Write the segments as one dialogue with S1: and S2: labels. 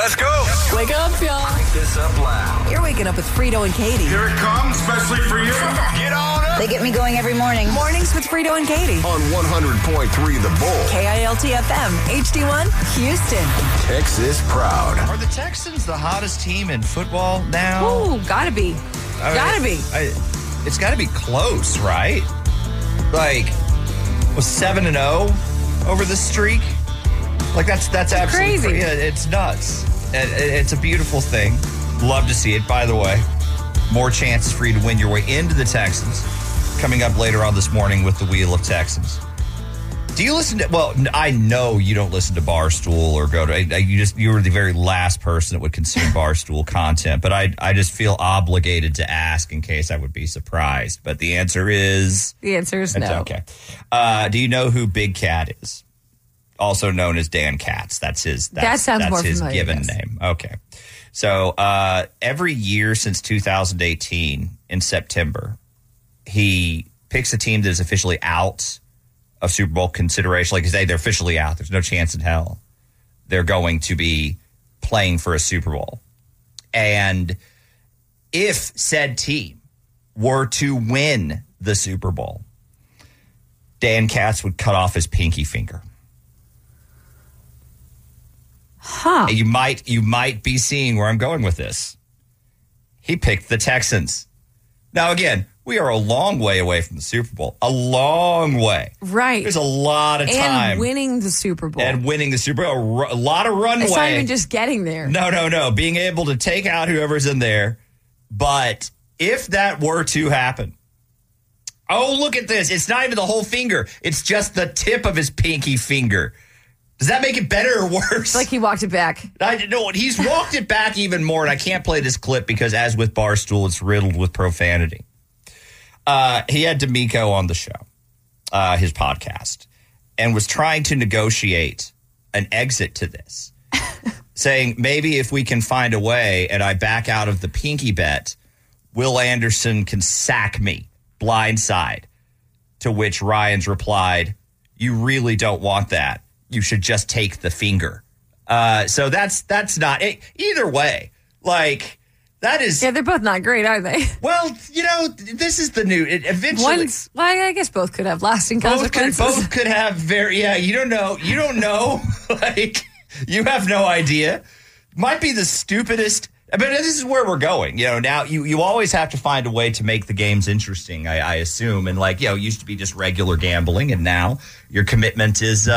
S1: Let's go.
S2: Wake up, y'all.
S1: Wake this up loud.
S3: You're waking up with Frito and Katie.
S4: Here it comes, especially for you.
S1: Get on up.
S5: They get me going every morning.
S3: Mornings with Frito and Katie.
S1: On 100.3 The Bull.
S3: KILT FM, HD1, Houston.
S1: Texas proud.
S6: Are the Texans the hottest team in football now?
S2: Ooh, gotta be.
S6: It's gotta be close, right? Like, was 7-0 over the streak? Like, that's absolutely
S2: crazy.
S6: Yeah, it's nuts. And it's a beautiful thing. Love to see it, by the way. More chances for you to win your way into the Texans. Coming up later on this morning with the Wheel of Texans. Do you listen to, well, I know you don't listen to Barstool or go to, you were the very last person that would consume Barstool content, but I just feel obligated to ask in case I would be surprised. But the answer is?
S2: The answer is no.
S6: Okay. Do you know who Big Cat is? Also known as Dan Katz. That's his given name. Okay. So every year since 2018 in September, he picks a team that is officially out of Super Bowl consideration. Like, they're officially out. There's no chance in hell they're going to be playing for a Super Bowl. And if said team were to win the Super Bowl, Dan Katz would cut off his pinky finger.
S2: Huh.
S6: You might be seeing where I'm going with this. He picked the Texans. Now, again, we are a long way away from the Super Bowl. A long way.
S2: Right.
S6: There's a lot of time.
S2: And winning the Super Bowl.
S6: A lot of runway.
S2: It's not even just getting there.
S6: No. Being able to take out whoever's in there. But if that were to happen, oh, look at this. It's not even the whole finger. It's just the tip of his pinky finger. Does that make it better or worse?
S2: It's like he walked it back.
S6: No, he's walked it back even more, and I can't play this clip because, as with Barstool, it's riddled with profanity. He had D'Amico on the show, his podcast, and was trying to negotiate an exit to this, saying maybe if we can find a way and I back out of the pinky bet, Will Anderson can sack me blindside. To which Ryan's replied, "You really don't want that. You should just take the finger." So that's not it. Either way, like, that is.
S2: Yeah, they're both not great, are they?
S6: Well, this is the new. Eventually,
S2: I guess both could have lasting consequences.
S6: Both could have you don't know. Like, you have no idea. Might be the stupidest. But this is where we're going. Now you always have to find a way to make the games interesting, I assume. And it used to be just regular gambling, and now your commitment is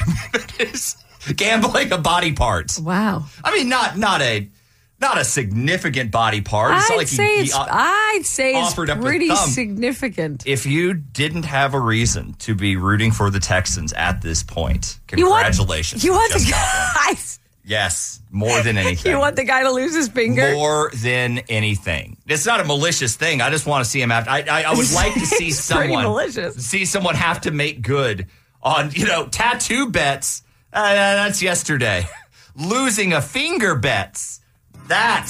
S6: gambling a body part.
S2: Wow.
S6: I mean, not a significant body part. It's not like
S2: I'd say it's
S6: offered up
S2: pretty
S6: a thumb.
S2: Significant.
S6: If you didn't have a reason to be rooting for the Texans at this point, congratulations.
S2: You want the guys.
S6: Yes, more than anything.
S2: You want the guy to lose his finger?
S6: More than anything. It's not a malicious thing. I just want to see him after. I would like to see someone have to make good on, tattoo bets. That's yesterday. Losing a finger bets. That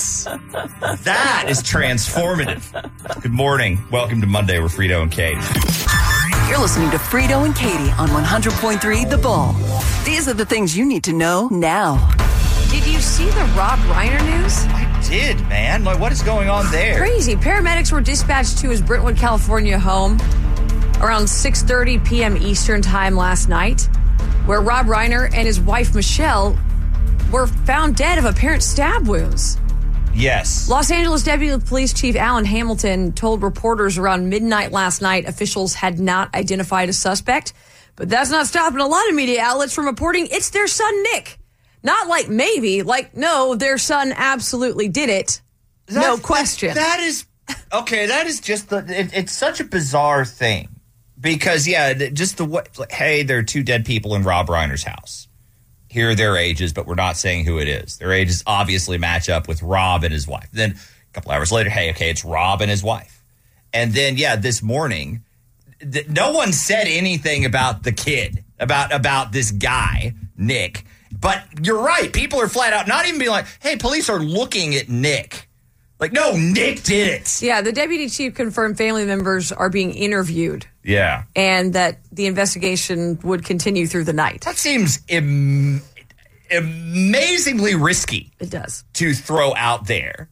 S6: is transformative. Good morning. Welcome to Monday with Frito and Katie.
S3: You're listening to Frito and Katie on 100.3 The Bull. These are the things you need to know now.
S2: Did you see the Rob Reiner news?
S6: I did, man. Like, what is going on there?
S2: Crazy. Paramedics were dispatched to his Brentwood, California home around 6:30 p.m. Eastern time last night, where Rob Reiner and his wife, Michelle, were found dead of apparent stab wounds.
S6: Yes.
S2: Los Angeles Deputy Police Chief Alan Hamilton told reporters around midnight last night officials had not identified a suspect, but that's not stopping a lot of media outlets from reporting it's their son, Nick. Not like maybe, like, no, their son absolutely did it. No question.
S6: That is just it's such a bizarre thing because, just the way, hey, there are two dead people in Rob Reiner's house. Here are their ages, but we're not saying who it is. Their ages obviously match up with Rob and his wife. Then a couple hours later, it's Rob and his wife. And then, this morning, no one said anything about the kid, about this guy, Nick. But you're right. People are flat out not even being like, hey, police are looking at Nick. Like, no, Nick did it.
S2: Yeah, the deputy chief confirmed family members are being interviewed.
S6: Yeah.
S2: And that the investigation would continue through the night.
S6: That seems amazingly risky.
S2: It does.
S6: To throw out there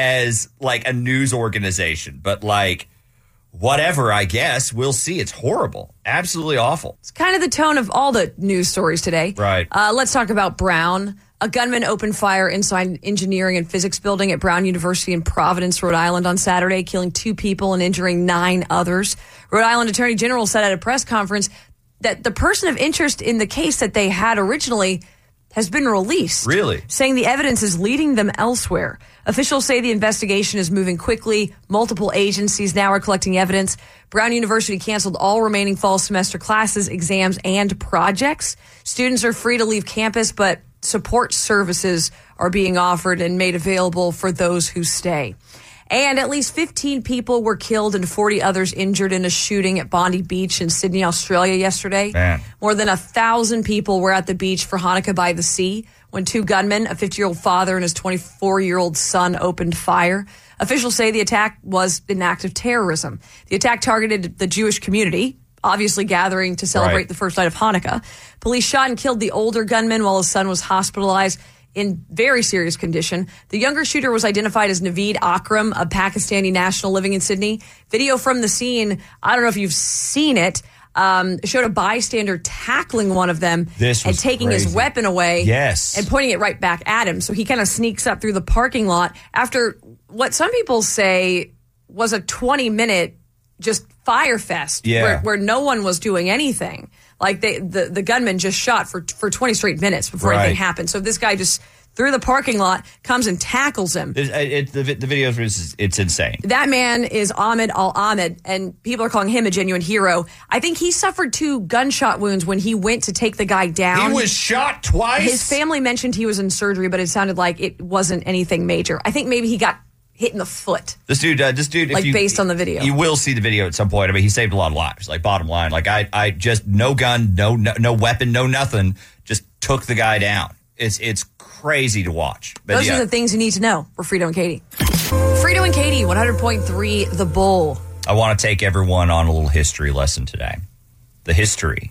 S6: as like a news organization, but like whatever, I guess we'll see. It's horrible, absolutely awful.
S2: It's kind of the tone of all the news stories today.
S6: Right.
S2: Let's talk about Brown. A gunman opened fire inside engineering and physics building at Brown University in Providence, Rhode Island on Saturday, killing 2 people and injuring 9 others. Rhode Island Attorney General said at a press conference that the person of interest in the case that they had originally has been released.
S6: Really?
S2: Saying the evidence is leading them elsewhere. Officials say the investigation is moving quickly. Multiple agencies now are collecting evidence. Brown University canceled all remaining fall semester classes, exams, and projects. Students are free to leave campus, but support services are being offered and made available for those who stay. And at least 15 people were killed and 40 others injured in a shooting at Bondi Beach in Sydney, Australia yesterday.
S6: Man.
S2: More than 1,000 people were at the beach for Hanukkah by the Sea when 2 gunmen, a 50-year-old father and his 24-year-old son, opened fire. Officials say the attack was an act of terrorism. The attack targeted the Jewish community, obviously gathering to celebrate the first night of Hanukkah. Police shot and killed the older gunman while his son was hospitalized in very serious condition. The younger shooter was identified as Naveed Akram, a Pakistani national living in Sydney. Video from the scene, I don't know if you've seen it, showed a bystander tackling one of them and taking his weapon away and pointing it right back at him. So he kind of sneaks up through the parking lot after what some people say was a 20-minute just fire fest where no one was doing anything. Like the gunman just shot for 20 straight minutes before anything happened. So this guy just through the parking lot comes and tackles him.
S6: The video it's insane.
S2: That man is Ahmed Al-Ahmed, and people are calling him a genuine hero. I think he suffered 2 gunshot wounds when he went to take the guy down.
S6: He was shot twice?
S2: His family mentioned he was in surgery, but it sounded like it wasn't anything major. I think maybe he got hit in the foot.
S6: This dude,
S2: like based on the video.
S6: You will see the video at some point. I mean, he saved a lot of lives. Like, bottom line, like I just no gun, no weapon, no nothing. Just took the guy down. It's crazy to watch. But
S2: those are the things you need to know. We're Frito and Katie. Frito and Katie, 100.3 The Bull.
S6: I want to take everyone on a little history lesson today. The history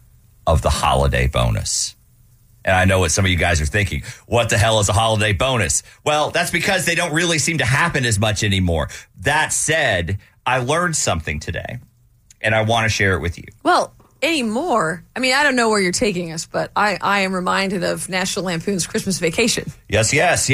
S6: of the holiday bonus. And I know what some of you guys are thinking. What the hell is a holiday bonus? Well, that's because they don't really seem to happen as much anymore. That said, I learned something today, and I want to share it with you.
S2: Well, anymore, I mean, I don't know where you're taking us, but I am reminded of National Lampoon's Christmas Vacation.
S6: Yes.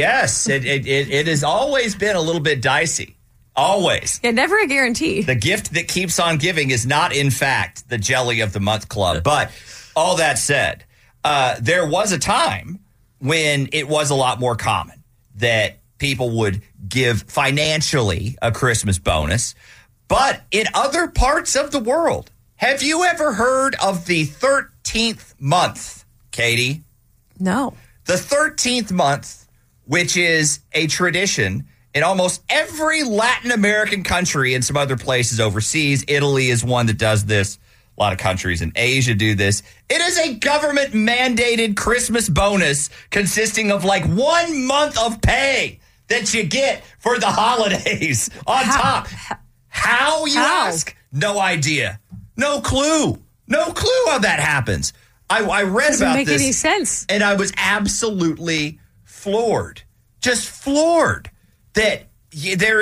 S6: It has always been a little bit dicey. Always.
S2: Yeah, never a guarantee.
S6: The gift that keeps on giving is not, in fact, the Jelly of the Month Club. But all that said, there was a time when it was a lot more common that people would give financially a Christmas bonus. But in other parts of the world, have you ever heard of the 13th month, Katie?
S2: No.
S6: The 13th month, which is a tradition in almost every Latin American country and some other places overseas. Italy is one that does this. A lot of countries in Asia do this. It is a government-mandated Christmas bonus consisting of like 1 month of pay that you get for the holidays on top. How, you ask? No idea. No clue. No clue how that happens. I read
S2: Doesn't
S6: about
S2: make
S6: this.
S2: Any sense.
S6: And I was absolutely floored. Just floored that there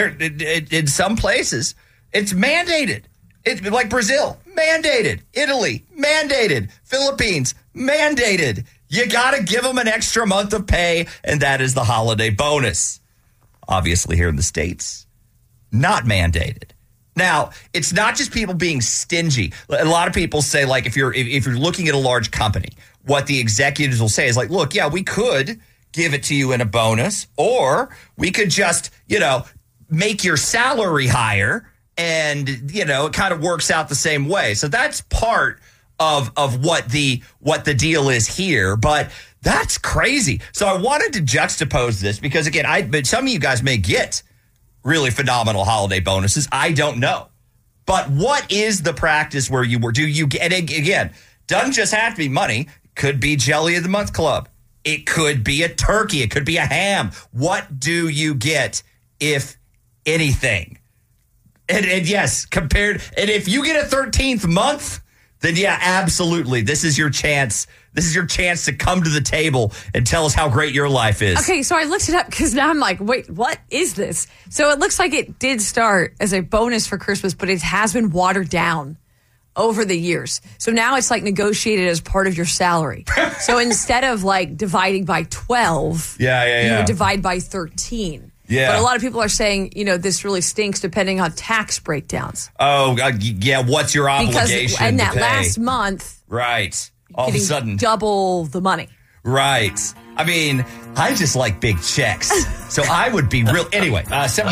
S6: in some places it's mandated. It's like Brazil, mandated. Italy, mandated. Philippines, mandated. You got to give them an extra month of pay, and that is the holiday bonus. Obviously, here in the States, not mandated. Now, it's not just people being stingy. A lot of people say, like, if you're looking at a large company, what the executives will say is like, look, yeah, we could give it to you in a bonus, or we could just, make your salary higher. And, it kind of works out the same way. So that's part of what the deal is here. But that's crazy. So I wanted to juxtapose this because, again, some of you guys may get really phenomenal holiday bonuses. I don't know. But what is the practice where do you get, and again, doesn't just have to be money. Could be Jelly of the Month Club. It could be a turkey. It could be a ham. What do you get, if anything? And yes, and if you get a 13th month, then yeah, absolutely. This is your chance. This is your chance to come to the table and tell us how great your life is.
S2: Okay, so I looked it up because now I'm like, wait, what is this? So it looks like it did start as a bonus for Christmas, but it has been watered down over the years. So now it's like negotiated as part of your salary. So instead of like dividing by 12, you would divide by 13.
S6: Yeah.
S2: But a lot of people are saying, this really stinks depending on tax breakdowns.
S6: Oh, yeah. What's your obligation?
S2: Because in that
S6: to pay?
S2: last month,
S6: right, all of a sudden,
S2: double the money.
S6: Right. I mean, I just like big checks. So I would be real. Anyway,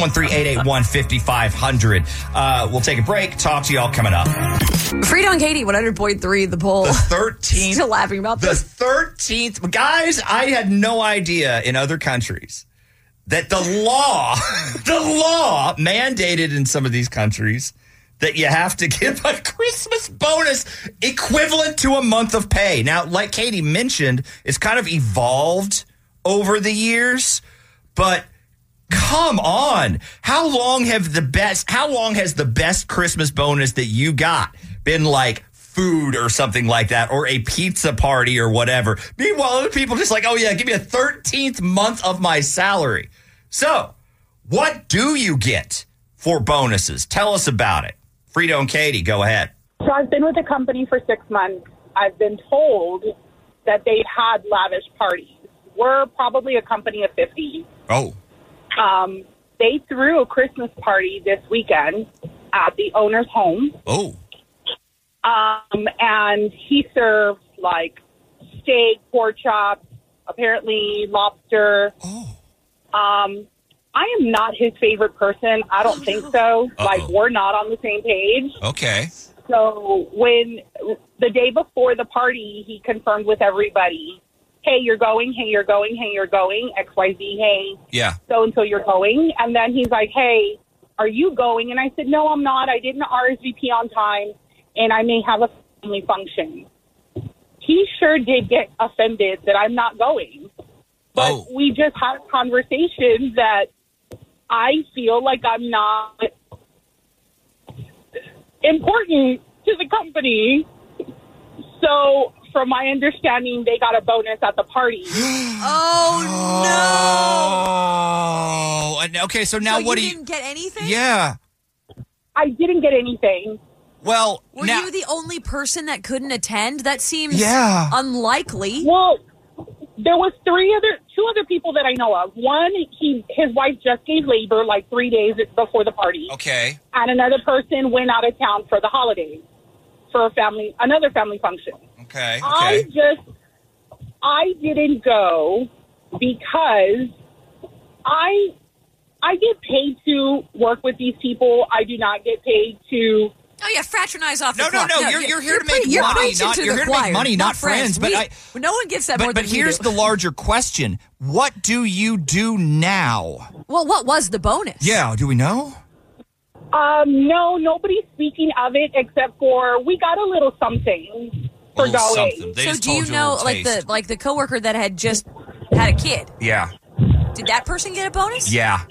S6: 713-881-5500. We'll take a break. Talk to y'all coming up.
S2: Frito and Katie, 100.3 The Bull.
S6: The 13th.
S2: Still laughing about this.
S6: The 13th. Guys, I had no idea in other countries that the law mandated in some of these countries that you have to give a Christmas bonus equivalent to a month of pay. Now, like Katie mentioned, it's kind of evolved over the years, but come on. How long has the best Christmas bonus that you got been like food or something like that, or a pizza party or whatever? Meanwhile, other people just like, oh yeah, give me a 13th month of my salary. So, what do you get for bonuses? Tell us about it. Frito and Katie, go ahead.
S5: So I've been with the company for 6 months. I've been told that they've had lavish parties. We're probably a company of 50.
S6: Oh.
S5: They threw a Christmas party this weekend at the owner's home.
S6: Oh.
S5: And he served like steak, pork chops, apparently lobster.
S6: Oh.
S5: I am not his favorite person. I don't think so.
S6: Uh-oh.
S5: Like, we're not on the same page.
S6: Okay.
S5: So when the day before the party, he confirmed with everybody, hey, you're going, hey, you're going, hey, you're going, XYZ, hey,
S6: yeah,
S5: so-and-so, you're going. And then he's like, hey, are you going? And I said, no, I'm not. I didn't RSVP on time, and I may have a family function. He sure did get offended that I'm not going. But we just had a conversation that I feel like I'm not important to the company. So, from my understanding, they got a bonus at the party.
S6: Oh, no. Okay, so now what do you...
S2: didn't get anything?
S6: Yeah.
S5: I didn't get anything.
S6: Well,
S2: Were you the only person that couldn't attend? That seems unlikely.
S5: Well, there was two other people that I know of. One, his wife just gave labor like 3 days before the party.
S6: Okay.
S5: And another person went out of town for the holidays for another family function.
S6: Okay.
S5: I didn't go because I get paid to work with these people. I do not get paid to...
S2: Oh, yeah, fraternize off the
S6: No.
S2: clock.
S6: You're here to make money. You're here to make money, not friends. But
S2: no one gets that more than
S6: But here's the larger question. What do you do now?
S2: Well, what was the bonus?
S6: Yeah, do we know?
S5: No, nobody's speaking of it except for we got a little something for going.
S6: Something.
S2: So do you know, like the coworker that had just had a kid?
S6: Yeah.
S2: Did that person get a bonus?
S6: Yeah.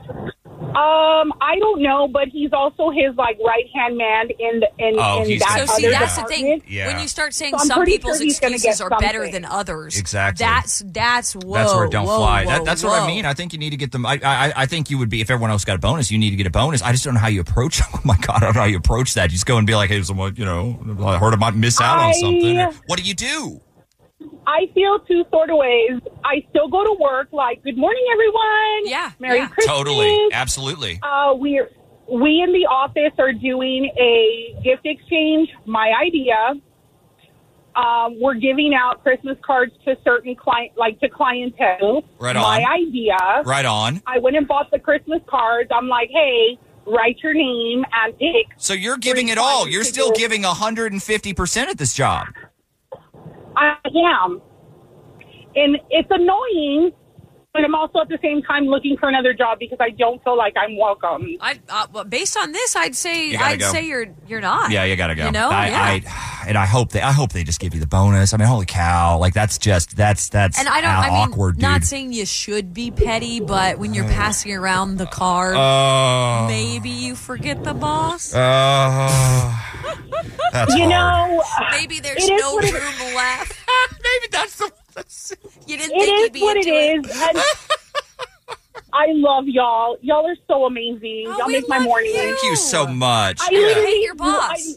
S5: I don't know, but he's also his like right-hand man in that
S2: So see,
S5: other
S2: that's the
S5: department.
S2: thing. When you start saying
S5: So I'm
S2: some
S5: pretty
S2: people's
S5: sure he's gonna
S2: excuses
S5: get
S2: are better
S5: something.
S2: than others,
S6: Exactly.
S2: That's whoa.
S6: That's where it don't fly. That's what I
S2: whoa.
S6: mean. I think you need to get them. I think you would be, if everyone else got a bonus, you need to get a bonus. I just don't know how you approach. Oh my God, I don't know how you approach that. You just go and be like, hey, someone, I heard I might miss out on something. What do you do?
S5: I feel two sort of ways. I still go to work like, good morning, everyone.
S2: Yeah.
S5: Merry Christmas.
S6: Totally. Absolutely.
S5: We in the office are doing a gift exchange. My idea. We're giving out Christmas cards to certain clientele.
S6: Right on.
S5: My idea.
S6: Right on.
S5: I went and bought the Christmas cards. I'm like, hey, write your name and pick.
S6: So you're giving it all. You're still giving 150% at this job.
S5: I am. And it's annoying, but I'm also at the same time looking for another job because I don't feel like I'm welcome.
S2: Well, based on this, I'd say you're not.
S6: Yeah, you gotta go.
S2: I
S6: I hope they just give you the bonus. I mean, holy cow! Like that's
S2: And
S6: awkward, dude.
S2: Not saying you should be petty, but when you're passing around the card, maybe you forget the boss.
S6: That's
S5: You
S6: hard.
S5: know,
S2: Maybe there's
S5: It is
S2: no
S5: what
S2: room
S5: it-
S2: left.
S6: Maybe that's the.
S2: You didn't
S5: it
S2: think you'd
S5: is
S2: be
S5: what it
S2: into
S5: is. And I love y'all. Y'all are so amazing.
S2: Oh,
S5: Y'all
S2: we
S5: make my
S2: love
S5: morning.
S2: you.
S6: Thank you so much.
S5: I
S2: I
S5: literally
S2: hate your boss.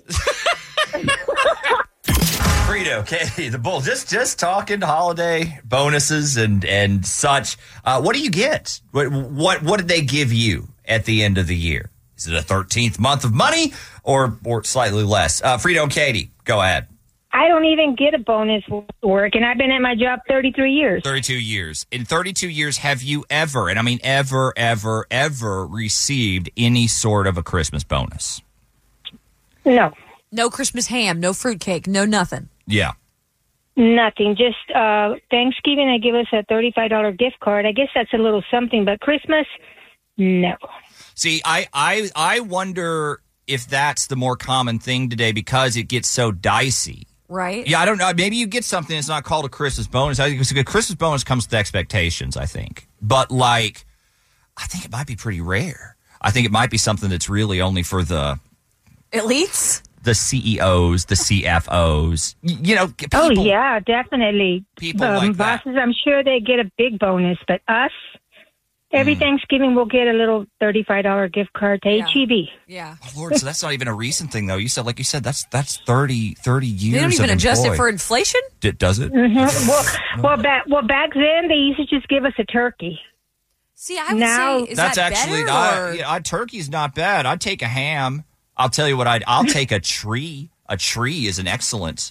S6: Frito, Katie, the Bull, just talking holiday bonuses and such. What do you get? What did they give you at the end of the year? Is it a 13th month of money or slightly less? Frito and Katie, go ahead.
S7: I don't even get a bonus work, and I've been at my job 33 years.
S6: 32 years. In 32 years, have you ever, and I mean ever, received any sort of a Christmas bonus?
S7: No,
S2: No Christmas ham, no fruitcake, no nothing.
S6: Yeah.
S7: nothing. Just Thanksgiving, they give us a $35 gift card. I guess that's a little something, but Christmas, no.
S6: See, I wonder if that's the more common thing today because it gets so dicey.
S2: Right?
S6: Yeah, I don't know. Maybe you get something that's not called a Christmas bonus. I think a Christmas bonus comes with expectations, I think. But, I think it might be pretty rare. I think it might be something that's really only for the
S2: Elites?
S6: the CEOs, the CFOs. People.
S7: Oh, yeah, definitely.
S6: People like that.
S7: Bosses, I'm sure they get a big bonus, but us, every Thanksgiving we'll get a little $35 gift card to HEB.
S2: Yeah.
S6: Oh, Lord, so that's not even a recent thing, though. You said, like you said, that's 30 years.
S2: They don't even
S6: of
S2: adjust it
S6: employed.
S2: for inflation?
S6: Does it?
S7: Mm-hmm. Well, back then they used to just give us a turkey.
S2: See, I would
S7: Now-
S2: say, is
S6: That's
S2: that
S6: actually
S2: better? Or?
S6: turkey's not bad. I'd take a ham. I'll tell you what I'll take a tree. A tree is an excellent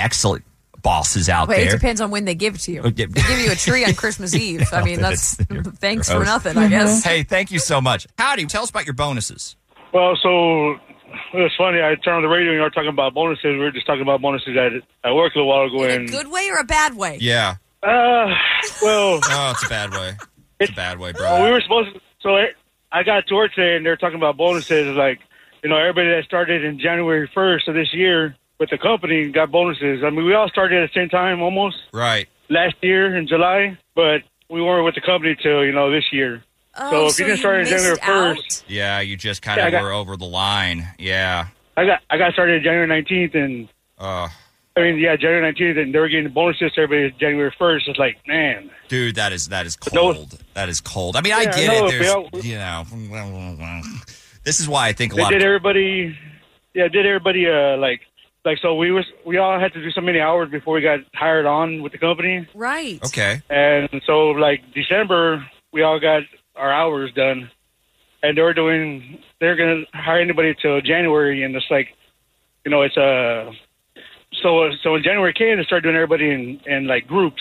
S6: bosses out
S2: Wait,
S6: there.
S2: it depends on when they give it to you.
S6: Oh,
S2: They
S6: yeah.
S2: give you a tree on Christmas Eve. I mean, that's
S6: You're
S2: thanks for
S6: gross.
S2: nothing, I guess.
S6: Hey, thank you so much. Howdy, tell us about your bonuses.
S8: Well, so it was funny. I turned on the radio and you were talking about bonuses. We were just talking about bonuses at work a little while ago.
S2: In a
S8: And
S2: good way or a bad way?
S6: Yeah.
S8: well,
S6: Oh, it's a bad way. It's a bad way, bro.
S8: we were supposed to. So I got to work today and they're talking about bonuses. Like, everybody that started in January 1st of this year with the company got bonuses. I mean, we all started at the same time almost
S6: Right.
S8: last year in July, but we weren't with the company till this year.
S2: Oh,
S8: So if you didn't start in
S2: missed
S8: January
S2: out?
S8: 1st,
S6: Yeah, you just kind
S8: Yeah,
S6: of
S8: I got-
S6: were over the line. Yeah.
S8: I got started January 19th and. January 19th, and they were getting bonuses to everybody January 1st. It's like, man.
S6: Dude, that is cold. That is cold. I mean, I
S8: Yeah,
S6: get
S8: no,
S6: it.
S8: if
S6: There's, this is why I think a
S8: They
S6: lot
S8: did
S6: of
S8: everybody, so we all had to do so many hours before we got hired on with the company.
S2: Right.
S6: Okay.
S8: And so, December, we all got our hours done. And they're going to hire anybody till January, and it's like, it's So when January came, they started doing everybody in groups.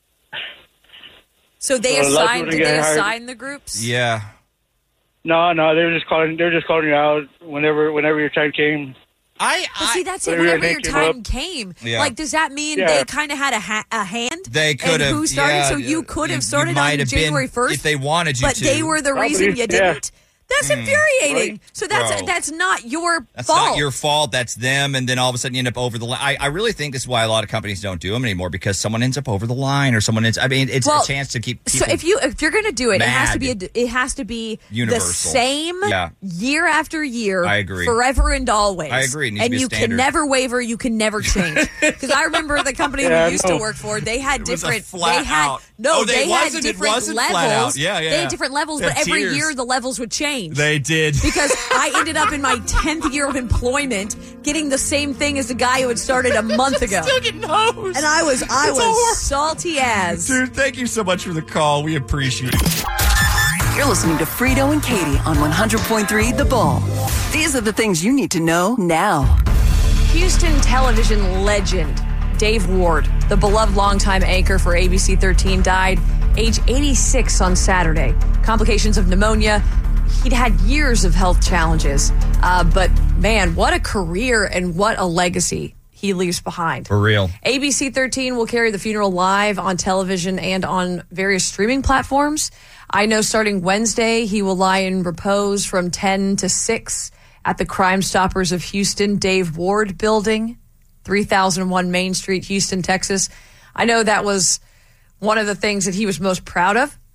S2: So they
S8: So a lot of people
S2: did
S8: didn't
S2: they
S8: get hired.
S2: assign the groups?
S6: Yeah.
S8: No, they're just calling you out whenever your time came.
S2: But see, that's it.
S8: Whenever
S2: Whenever
S8: your
S2: your
S8: name
S2: time
S8: came
S2: came,
S6: Yeah.
S2: like, does that mean
S8: Yeah.
S2: they kind of had a hand?
S6: They could
S2: and
S6: have.
S2: who started?
S6: Yeah,
S2: so you could have
S6: you
S2: started
S6: might
S2: on
S6: have been
S2: January 1st
S6: if they wanted you
S2: but
S6: to.
S2: they were the
S8: Probably,
S2: reason you
S8: yeah.
S2: didn't. That's infuriating.
S8: Right.
S2: So that's
S6: Bro.
S2: that's not your
S6: That's
S2: fault.
S6: not your fault. That's them. And then all of a sudden you end up over the line. I really think this is why a lot of companies don't do them anymore, because someone ends up over the line or someone ends. I mean, it's
S2: Well,
S6: a chance to keep
S2: So
S6: people.
S2: if you're going to do it,
S6: mad.
S2: it has to be
S6: Universal.
S2: the same
S6: Yeah.
S2: year after year.
S6: I agree.
S2: Forever and always.
S6: I agree. It needs to
S2: and
S6: be a
S2: you
S6: standard.
S2: can never waver. You can never change. Because I remember the company
S8: Yeah,
S2: we used to
S8: no.
S2: work for. They had
S6: It was a
S2: different.
S6: flat
S2: they had
S6: out.
S2: no.
S6: Oh,
S2: they had
S6: it
S2: different
S6: wasn't
S2: levels.
S6: flat out. Yeah, yeah.
S2: They had different levels,
S6: They
S2: but
S6: had
S2: every
S6: tiers.
S2: year the levels would change.
S6: They did.
S2: Because I ended up in my 10th year of employment getting the same thing as the guy who had started a month ago.
S6: Still getting hosed.
S2: And I was
S6: horrible.
S2: salty as.
S6: Dude, thank you so much for the call. We appreciate it.
S3: You're listening to Frito and Katie on 100.3 The Bull. These are the things you need to know now.
S2: Houston television legend Dave Ward, the beloved longtime anchor for ABC 13, died age 86 on Saturday. Complications of pneumonia. He'd had years of health challenges. But man, what a career and what a legacy he leaves behind.
S6: For real.
S2: ABC 13 will carry the funeral live on television and on various streaming platforms. I know starting Wednesday, he will lie in repose from 10 to 6 at the Crime Stoppers of Houston Dave Ward building, 3001 Main Street, Houston, Texas. I know that was one of the things that he was most proud of,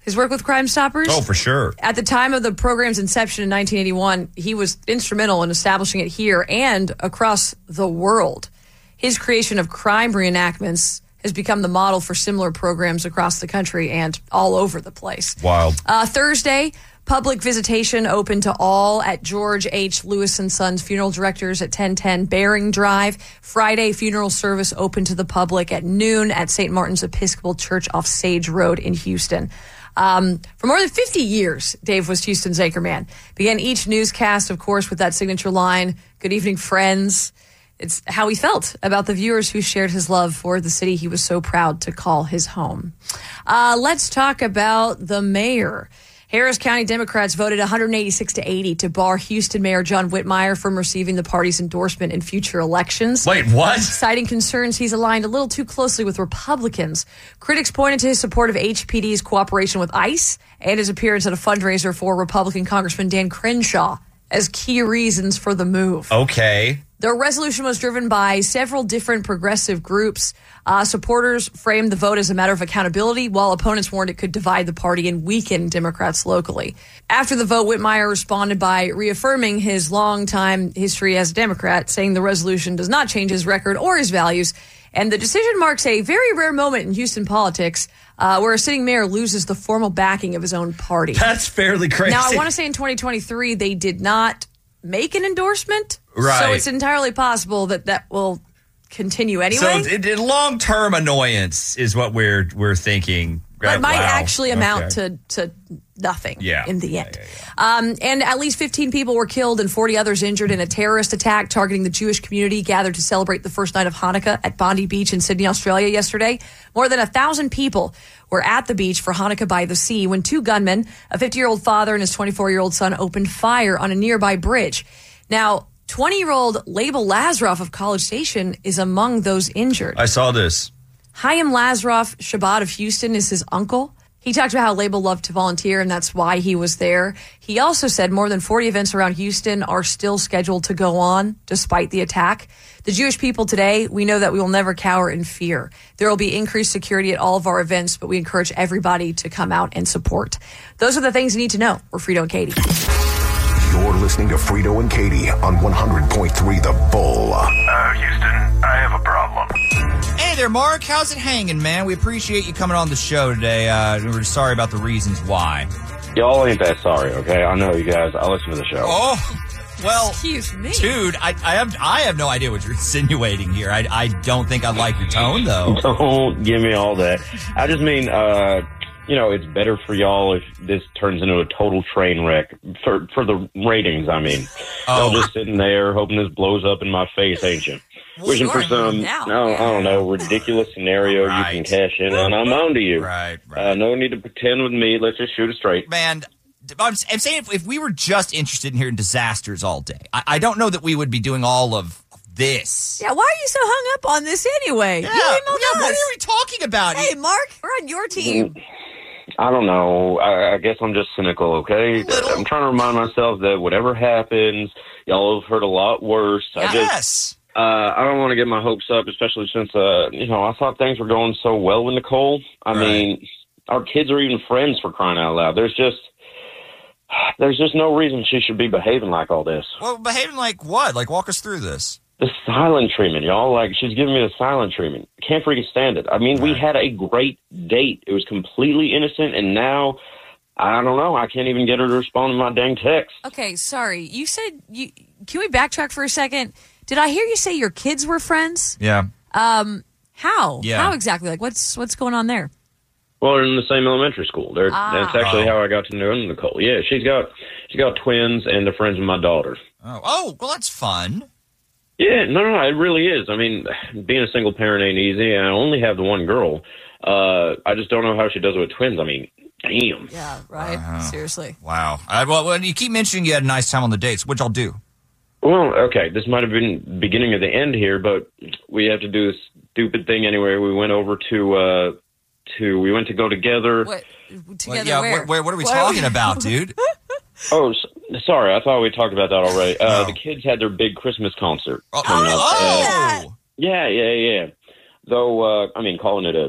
S2: his work with Crime Stoppers.
S6: Oh, for sure.
S2: At the time of the program's inception in 1981, he was instrumental in establishing it here and across the world. His creation of crime reenactments has become the model for similar programs across the country and all over the place.
S6: Wild.
S2: Thursday, public visitation open to all at George H. Lewis & Sons Funeral Directors at 1010 Bering Drive. Friday, funeral service open to the public at noon at St. Martin's Episcopal Church off Sage Road in Houston. For more than 50 years, Dave was Houston's anchorman. Began each newscast, of course, with that signature line, "Good evening, friends." It's how he felt about the viewers who shared his love for the city he was so proud to call his home. Let's talk about the mayor. Harris County Democrats voted 186-80 to bar Houston Mayor John Whitmire from receiving the party's endorsement in future elections.
S6: Wait, what?
S2: Citing concerns he's aligned a little too closely with Republicans. Critics pointed to his support of HPD's cooperation with ICE and his appearance at a fundraiser for Republican Congressman Dan Crenshaw as key reasons for the move.
S6: Okay.
S2: The resolution was driven by several different progressive groups. Supporters framed the vote as a matter of accountability, while opponents warned it could divide the party and weaken Democrats locally. After the vote, Whitmire responded by reaffirming his longtime history as a Democrat, saying the resolution does not change his record or his values. And the decision marks a very rare moment in Houston politics where a sitting mayor loses the formal backing of his own party.
S6: That's fairly crazy.
S2: Now, I want to say in 2023, they did not make an endorsement.
S6: Right.
S2: So it's entirely possible that will continue anyway.
S6: So long-term annoyance is what we're thinking.
S2: But it might
S6: Wow.
S2: actually amount to nothing in the end. And at least 15 people were killed and 40 others injured in a terrorist attack targeting the Jewish community gathered to celebrate the first night of Hanukkah at Bondi Beach in Sydney, Australia yesterday. More than 1,000 people were at the beach for Hanukkah by the Sea when two gunmen, a 50-year-old father and his 24-year-old son, opened fire on a nearby bridge. Now, 20-year-old Label Lazaroff of College Station is among those injured.
S6: I saw this.
S2: Chaim Lazaroff Shabbat of Houston is his uncle. He talked about how Label loved to volunteer, and that's why he was there. He also said more than 40 events around Houston are still scheduled to go on despite the attack. The Jewish people today, we know that we will never cower in fear. There will be increased security at all of our events, but we encourage everybody to come out and support. Those are the things you need to know. We're Frito and Katie.
S1: You're listening to Frito and Katie on 100.3 The Bull.
S4: Houston, I have a problem.
S9: Hey there, Mark. How's it hanging, man? We appreciate you coming on the show today. We're sorry about the reasons why.
S10: Y'all ain't that sorry, okay? I know you guys. I listen to the show.
S9: Oh, well,
S2: excuse me,
S9: dude. I have no idea what you're insinuating here. I don't think I like your tone, though.
S10: Don't give me all that. I just mean, it's better for y'all if this turns into a total train wreck for the ratings. I mean, y'all just sitting there hoping this blows up in my face, ain't you? Wishing for some, I don't know, ridiculous scenario you can cash in on. I'm on to you.
S9: Right.
S10: No need to pretend with me. Let's just shoot it straight.
S9: Man, I'm saying if we were just interested in hearing disasters all day, I don't know that we would be doing all of this.
S2: Yeah, why are you so hung up on this anyway?
S9: Yeah,
S2: you emailed us.
S9: what are we talking about?
S2: Hey, Mark, we're on your team.
S10: I don't know. I guess I'm just cynical, okay? I'm trying to remind myself that whatever happens, y'all have heard a lot worse.
S9: Yes.
S10: I don't want to get my hopes up, especially since, I thought things were going so well with Nicole. I mean, our kids are even friends, for crying out loud. There's just no reason she should be behaving like all this.
S9: Well, behaving like what? Like, walk us through this.
S10: The silent treatment, y'all. Like, she's giving me the silent treatment. Can't freaking stand it. I mean, we had a great date. It was completely innocent, and now, I don't know. I can't even get her to respond to my dang text.
S2: Okay, sorry. You said can we backtrack for a second? Did I hear you say your kids were friends?
S9: Yeah.
S2: How?
S9: Yeah.
S2: How exactly? Like, what's going on there?
S10: Well, they're in the same elementary school. That's actually how I got to know Nicole. Yeah, she's got twins, and they're friends with my daughter.
S9: Oh, well, that's fun.
S10: Yeah, no, it really is. I mean, being a single parent ain't easy. I only have the one girl. I just don't know how she does it with twins. I mean, damn.
S2: Yeah, right. Seriously.
S9: Wow. Well, you keep mentioning you had a nice time on the dates. What'd y'all do?
S10: Well, okay, this might have been beginning of the end here, but we have to do this stupid thing anyway. We went over we went to go together.
S2: What? Together where?
S9: What are we talking about, dude?
S10: Oh, sorry. I thought we talked about that already. The kids had their big Christmas concert coming up.
S9: Oh!
S10: Yeah. Though, calling it a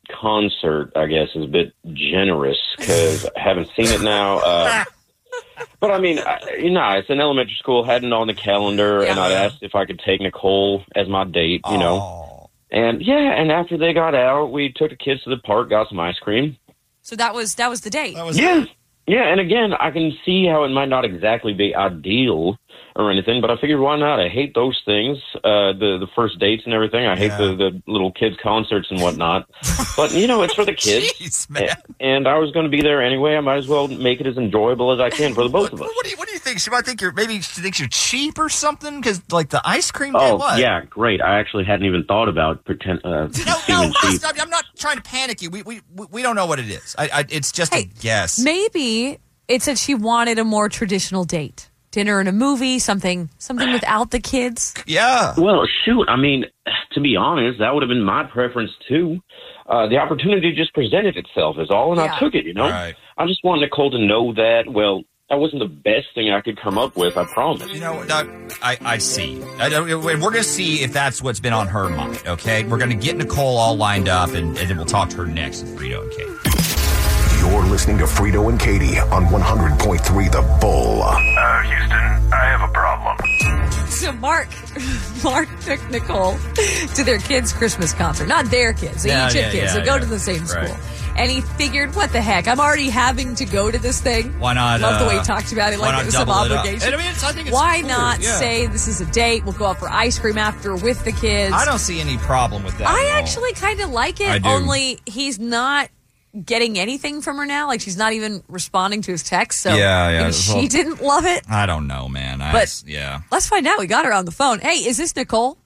S10: concert, I guess, is a bit generous because I haven't seen it now. But I mean, it's an elementary school, hadn't on the calendar, and I'd asked if I could take Nicole as my date, you know. And and after they got out, we took the kids to the park, got some ice cream.
S2: So that was the date.
S10: Yeah, and again, I can see how it might not exactly be ideal or anything, but I figured why not? I hate those things, the first dates and everything. I hate the little kids' concerts and whatnot. But, it's for the kids.
S9: Jeez, man.
S10: And I was going to be there anyway. I might as well make it as enjoyable as I can for the both of us.
S9: What do you think? She might think she thinks you're cheap or something? Because, like, the ice cream
S10: yeah, great. I actually hadn't even thought about cheap.
S9: I'm not trying to panic you. We don't know what it is. It's just a guess.
S2: Maybe it's that she wanted a more traditional date. Dinner and a movie, something without the kids.
S9: Yeah.
S10: Well, shoot. I mean, to be honest, that would have been my preference, too. The opportunity just presented itself is all, and I took it,
S9: Right.
S10: I just want Nicole to know that, that wasn't the best thing I could come up with, I promise.
S9: I see. We're going to see if that's what's been on her mind, okay? We're going to get Nicole all lined up, and then we'll talk to her next with Frito and Katie.
S1: You're listening to Frito and Katie on 100.3 The Bull.
S4: Houston, I have a problem.
S2: So Mark took Nicole to their kids' Christmas concert. Not their kids, each kids. They go to the same school.
S9: Right.
S2: And he figured, what the heck? I'm already having to go to this thing.
S9: Why not?
S2: Love the way he talked about it like it was some obligation.
S9: I think it's
S2: why
S9: cool.
S2: not say this is a date? We'll go out for ice cream after with the kids.
S9: I don't see any problem with that.
S2: I actually kind of like it.
S9: I do.
S2: Only he's not getting anything from her now. Like, she's not even responding to his text. So maybe she didn't love it.
S9: I don't know, man.
S2: Let's find out. We got her on the phone. Hey, is this Nicole?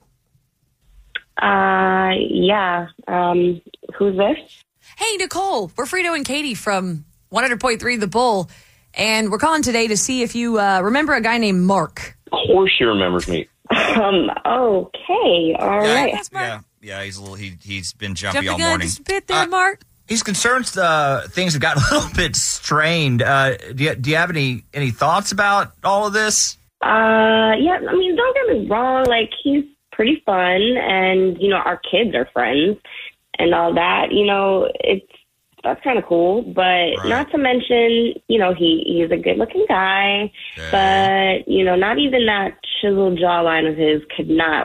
S11: Yeah. Who's this?
S2: Hey, Nicole. We're Frito and Katie from 100.3 The Bull. And we're calling today to see if you remember a guy named Mark.
S10: Of course she remembers me.
S11: Okay. All right.
S2: That's Mark.
S9: Yeah, he's been jumpy all
S2: Jumping
S9: morning.
S2: just a bit there, Mark.
S9: He's concerned things have gotten a little bit strained. Do you have any thoughts about all of this?
S11: Yeah, I mean, don't get me wrong. Like, he's pretty fun, and, our kids are friends and all that. That's kind of cool. But not to mention, he's a good-looking guy. Okay. But, not even that chiseled jawline of his could not,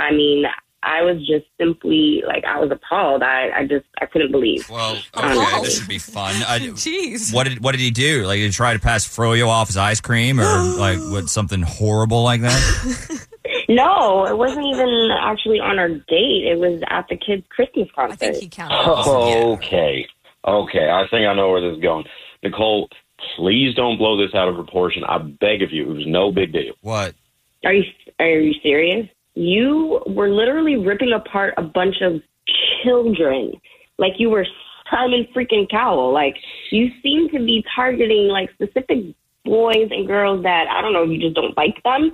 S11: I was just simply, I was appalled. I couldn't believe.
S9: Well, okay, this should be fun.
S2: Jeez.
S9: What did he do? Like, did he try to pass Froyo off his ice cream, or something horrible like that?
S11: No, it wasn't even actually on our date. It was at the kids' Christmas concert.
S2: I think he counted.
S10: Okay. I think I know where this is going. Nicole, please don't blow this out of proportion. I beg of you. It was no big deal.
S9: What?
S11: Are you serious? You were literally ripping apart a bunch of children. Like you were Simon freaking Cowell. Like, you seem to be targeting, specific boys and girls that, I don't know, you just don't like them.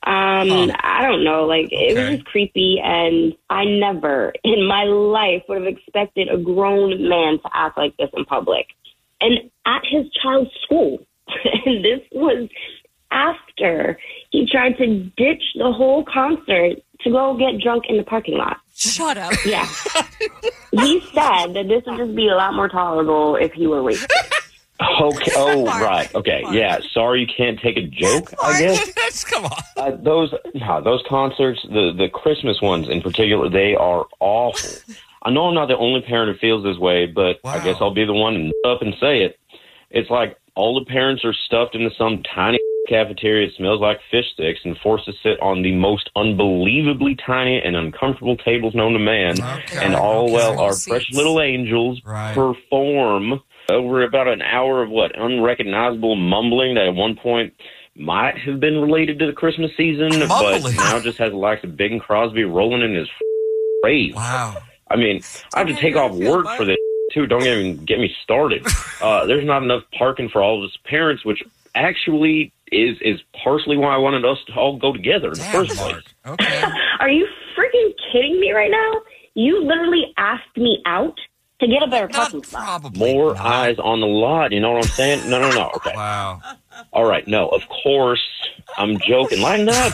S11: I don't know. It was just creepy, and I never in my life would have expected a grown man to act like this in public. And at his child's school. And this was after he tried to ditch the whole concert to go get drunk in the parking lot.
S2: Shut up.
S11: Yeah. He said that this would just be a lot more tolerable if he were racist.
S10: Okay. Oh, right. Okay. Yeah. Sorry you can't take a joke, I guess.
S9: Come on.
S10: Those concerts, the Christmas ones in particular, they are awful. I know I'm not the only parent who feels this way, but I guess I'll be the one to nut up and say it. It's like all the parents are stuffed into some tiny cafeteria. It smells like fish sticks and forced to sit on the most unbelievably tiny and uncomfortable tables known to man. Okay. And our precious little angels perform over about an hour of unrecognizable mumbling that at one point might have been related to the Christmas season, but now just has the likes of Bing Crosby rolling in his grave.
S9: Wow.
S10: I mean, I have to take off work for this, too. Don't even get me started. There's not enough parking for all of his parents, which actually is partially why I wanted us to all go together in the first place.
S9: Okay.
S11: Are you freaking kidding me right now? You literally asked me out to get a better parking spot.
S10: More eyes on the lot, you know what I'm saying? No. Okay.
S9: Wow.
S10: All right, no, of course, I'm joking. Lighten up.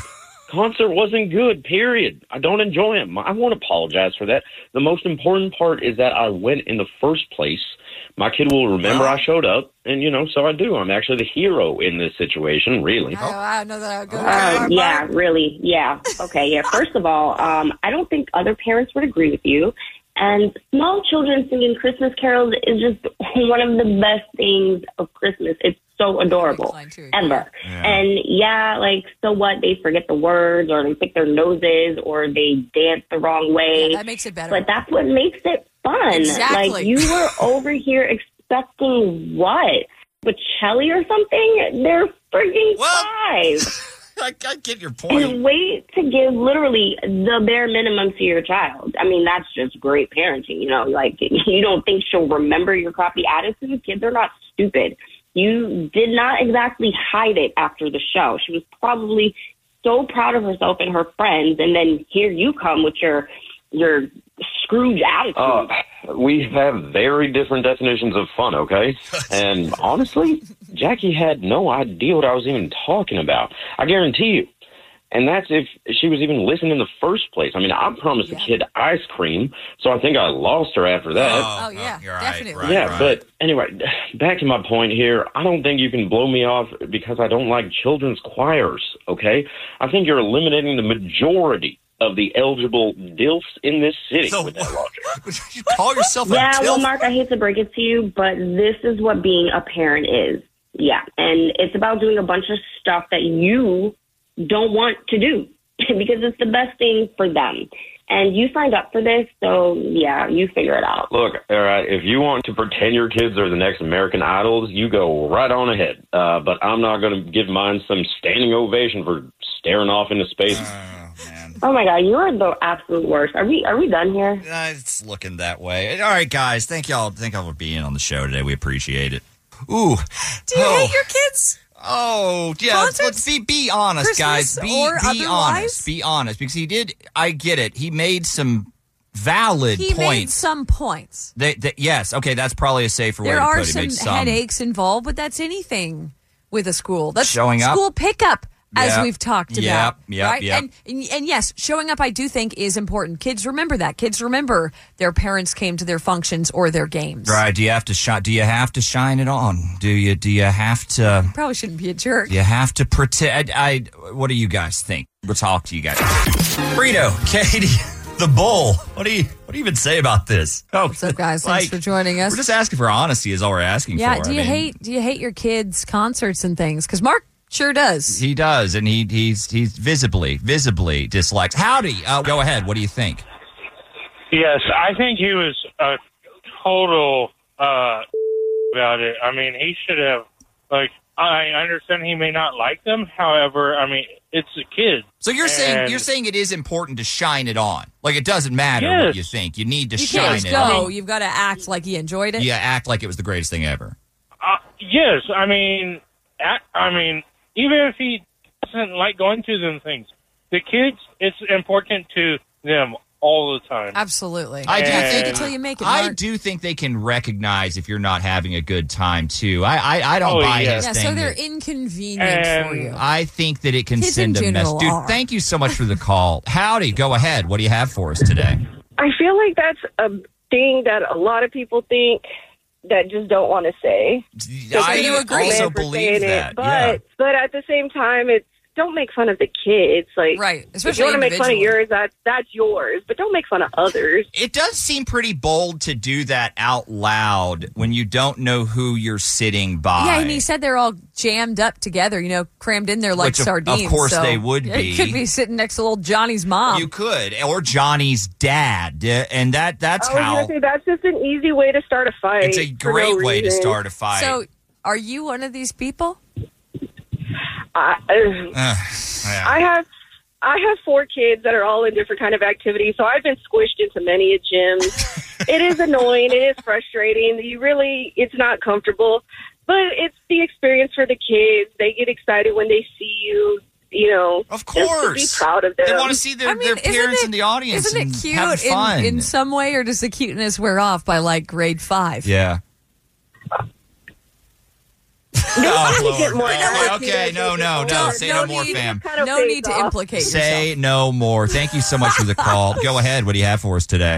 S10: concert wasn't good, period. I don't enjoy them. I won't apologize for that. The most important part is that I went in the first place. My kid will remember I showed up, and, so I do. I'm actually the hero in this situation, really.
S2: I know that.
S11: Yeah, really. Yeah. Okay. Yeah. First of all, I don't think other parents would agree with you. And small children singing Christmas carols is just one of the best things of Christmas. It's so adorable, ever.
S6: Yeah.
S11: And so what? They forget the words, or they pick their noses, or they dance the wrong way.
S2: Yeah, that makes it better.
S11: But that's what makes it fun.
S2: Exactly.
S11: Like, you were over here expecting what? Bocelli or something? They're freaking 5.
S9: I get your point.
S11: And wait to give literally the bare minimum to your child. I mean, that's just great parenting. You don't think she'll remember your crappy attitude? Kids are not stupid. You did not exactly hide it after the show. She was probably so proud of herself and her friends, and then here you come with your Scrooge attitude.
S10: We have very different definitions of fun, okay? And honestly, Jackie had no idea what I was even talking about. I guarantee you. And that's if she was even listening in the first place. I mean, I promised the kid ice cream, so I think I lost her after that.
S2: Oh yeah, definitely.
S10: Right. But anyway, back to my point here. I don't think you can blow me off because I don't like children's choirs, okay? I think you're eliminating the majority of the eligible DILFs in this city with that logic.
S9: You call yourself a
S11: Yeah,
S9: DILF?
S11: well, Mark, I hate to break it to you, but this is what being a parent is. Yeah, and it's about doing a bunch of stuff that you don't want to do because it's the best thing for them. And you signed up for this, so yeah, you figure it out.
S10: Look, all right, if you want to pretend your kids are the next American Idols, you go right on ahead. But I'm not going to give mine some standing ovation for staring off into space.
S11: Oh my God, you are the absolute worst. Are we done here?
S9: It's looking that way. All right, guys, thank y'all for being on the show today. We appreciate it. Ooh.
S2: Do you hate your kids?
S9: Oh, yeah.
S2: Concerts?
S9: Let's be honest,
S2: Christmas
S9: guys. Be
S2: otherwise?
S9: honest. Be honest. Because I get it. He made some valid points.
S2: He made some points.
S9: Yes. Okay, that's probably a safer way to put it.
S2: There are some headaches involved, but that's anything with a school. That's
S9: showing up.
S2: School pickup, as we've talked about. Right?
S9: Yep.
S2: And yes, showing up I do think is important. Kids remember that. Kids remember their parents came to their functions or their games.
S9: Right. Do you have to shine it on? Do you have to?
S2: Probably shouldn't be a jerk.
S9: You have to pretend. What do you guys think? We'll talk to you guys. Frito, Katie, the Bull. What do you even say about this? Oh,
S2: what's up, guys? Thanks for joining us.
S9: We're just asking for honesty. Is all we're asking for.
S2: Yeah. Do you hate your kids' concerts and things? Because Mark sure does.
S9: He does, and he's visibly dislikes. Howdy. Go ahead. What do you think?
S12: Yes, I think he was a total about it. I mean, he should have, I understand he may not like them. However, I mean, it's a kid.
S9: So you're saying it is important to shine it on. Like, it doesn't matter what you think. You need to shine it on.
S2: You've got to act like you enjoyed it.
S9: Yeah, act like it was the greatest thing ever.
S12: Yes, I mean, even if he doesn't like going to them things, the kids, it's important to them all the time.
S2: Absolutely.
S9: I do think
S2: until you make it.
S9: I do think they can recognize if you're not having a good time too. I don't buy his thing.
S2: So they're inconvenient for you.
S9: I think that it can send a message. Dude,
S2: are.
S9: thank you so much for the call. Howdy, go ahead. What do you have for us today?
S13: I feel like that's a thing that a lot of people think that just don't want to say.
S9: I also believe that.
S13: But at the same time, it's don't make fun of the kids.
S2: Right.
S13: Especially if you want to make fun of yours, that's yours. But don't make fun of others.
S9: It does seem pretty bold to do that out loud when you don't know who you're sitting by.
S2: Yeah, and he said they're all jammed up together, crammed in there like sardines.
S9: Of course
S2: so
S9: they would be.
S2: You could be sitting next to little Johnny's mom.
S9: You could, or Johnny's dad, and that's how.
S13: I was going to say, that's just an easy way to start a fight.
S9: It's a great way to start a fight.
S2: So, are you one of these people?
S13: I have 4 kids that are all in different kind of activities, so I've been squished into many a gym. It is annoying. It is frustrating. It's not comfortable, but it's the experience for the kids. They get excited when they see you.
S9: Of course,
S13: just to be proud of them.
S9: They want to see their parents in the audience.
S2: Isn't it cute
S9: have fun.
S2: in some way, or does the cuteness wear off by grade 5?
S9: Yeah.
S13: get more.
S9: Okay, no. Say no more, fam.
S2: No need to implicate
S9: Say
S2: yourself.
S9: no more. Thank you so much for the call. Go ahead. What do you have for us today?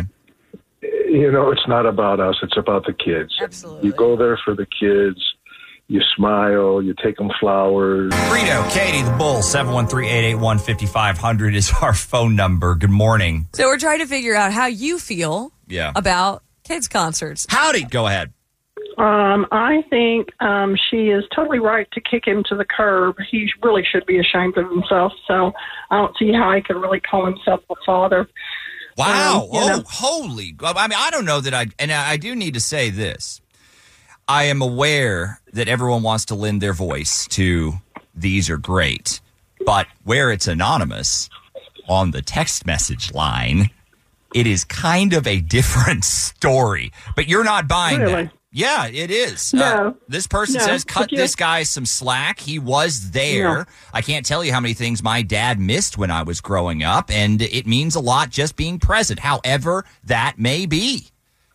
S14: It's not about us. It's about the kids.
S2: Absolutely.
S14: You go there for the kids. You smile. You take them flowers.
S9: Frito, Katie, the Bull, 713-881-5500 is our phone number. Good morning.
S2: So we're trying to figure out how you feel about kids' concerts.
S9: Howdy. Go ahead.
S15: I think she is totally right to kick him to the curb. He really should be ashamed of himself. So I don't see how he could really call himself a father.
S9: Wow. Holy. I mean, I don't know that I do need to say this. I am aware that everyone wants to lend their voice to these are great, but where it's anonymous on the text message line, it is kind of a different story. But you're not buying that. Yeah, it is.
S15: No.
S9: This person says, cut this guy some slack. He was there.
S15: No.
S9: I can't tell you how many things my dad missed when I was growing up, and it means a lot just being present, however that may be.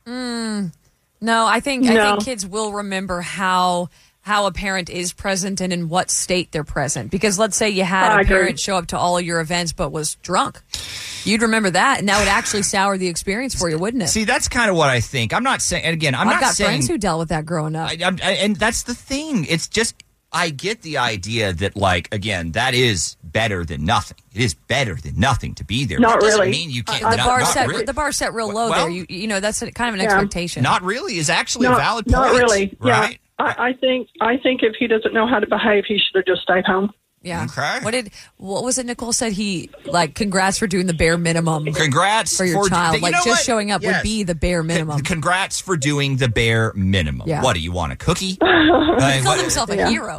S2: No, I think kids will remember how a parent is present and in what state they're present. Because let's say you had a parent show up to all of your events but was drunk. You'd remember that, and that would actually sour the experience for you, wouldn't it?
S9: See, that's kind of what I think. I'm not saying, and again,
S2: I've got friends who dealt with that growing up.
S9: And that's the thing. It's just, I get the idea that, like, again, that is better than nothing. It is better than nothing to be there.
S15: Not
S9: that doesn't
S15: really.
S9: mean you can't.
S2: The bar set real low there. That's kind of an expectation.
S9: Not really is actually a valid point.
S15: Not really.
S9: Right?
S15: Yeah. I think if he doesn't know how to behave, he should have just stayed home.
S2: Yeah.
S9: Okay.
S2: What was it Nicole said? Congrats for doing the bare minimum.
S9: Congrats
S2: for your child. Showing up would
S9: Yes.
S2: be the bare minimum.
S9: Congrats for doing the bare minimum.
S2: Yeah.
S9: What do you want, a cookie?
S2: He called himself a hero.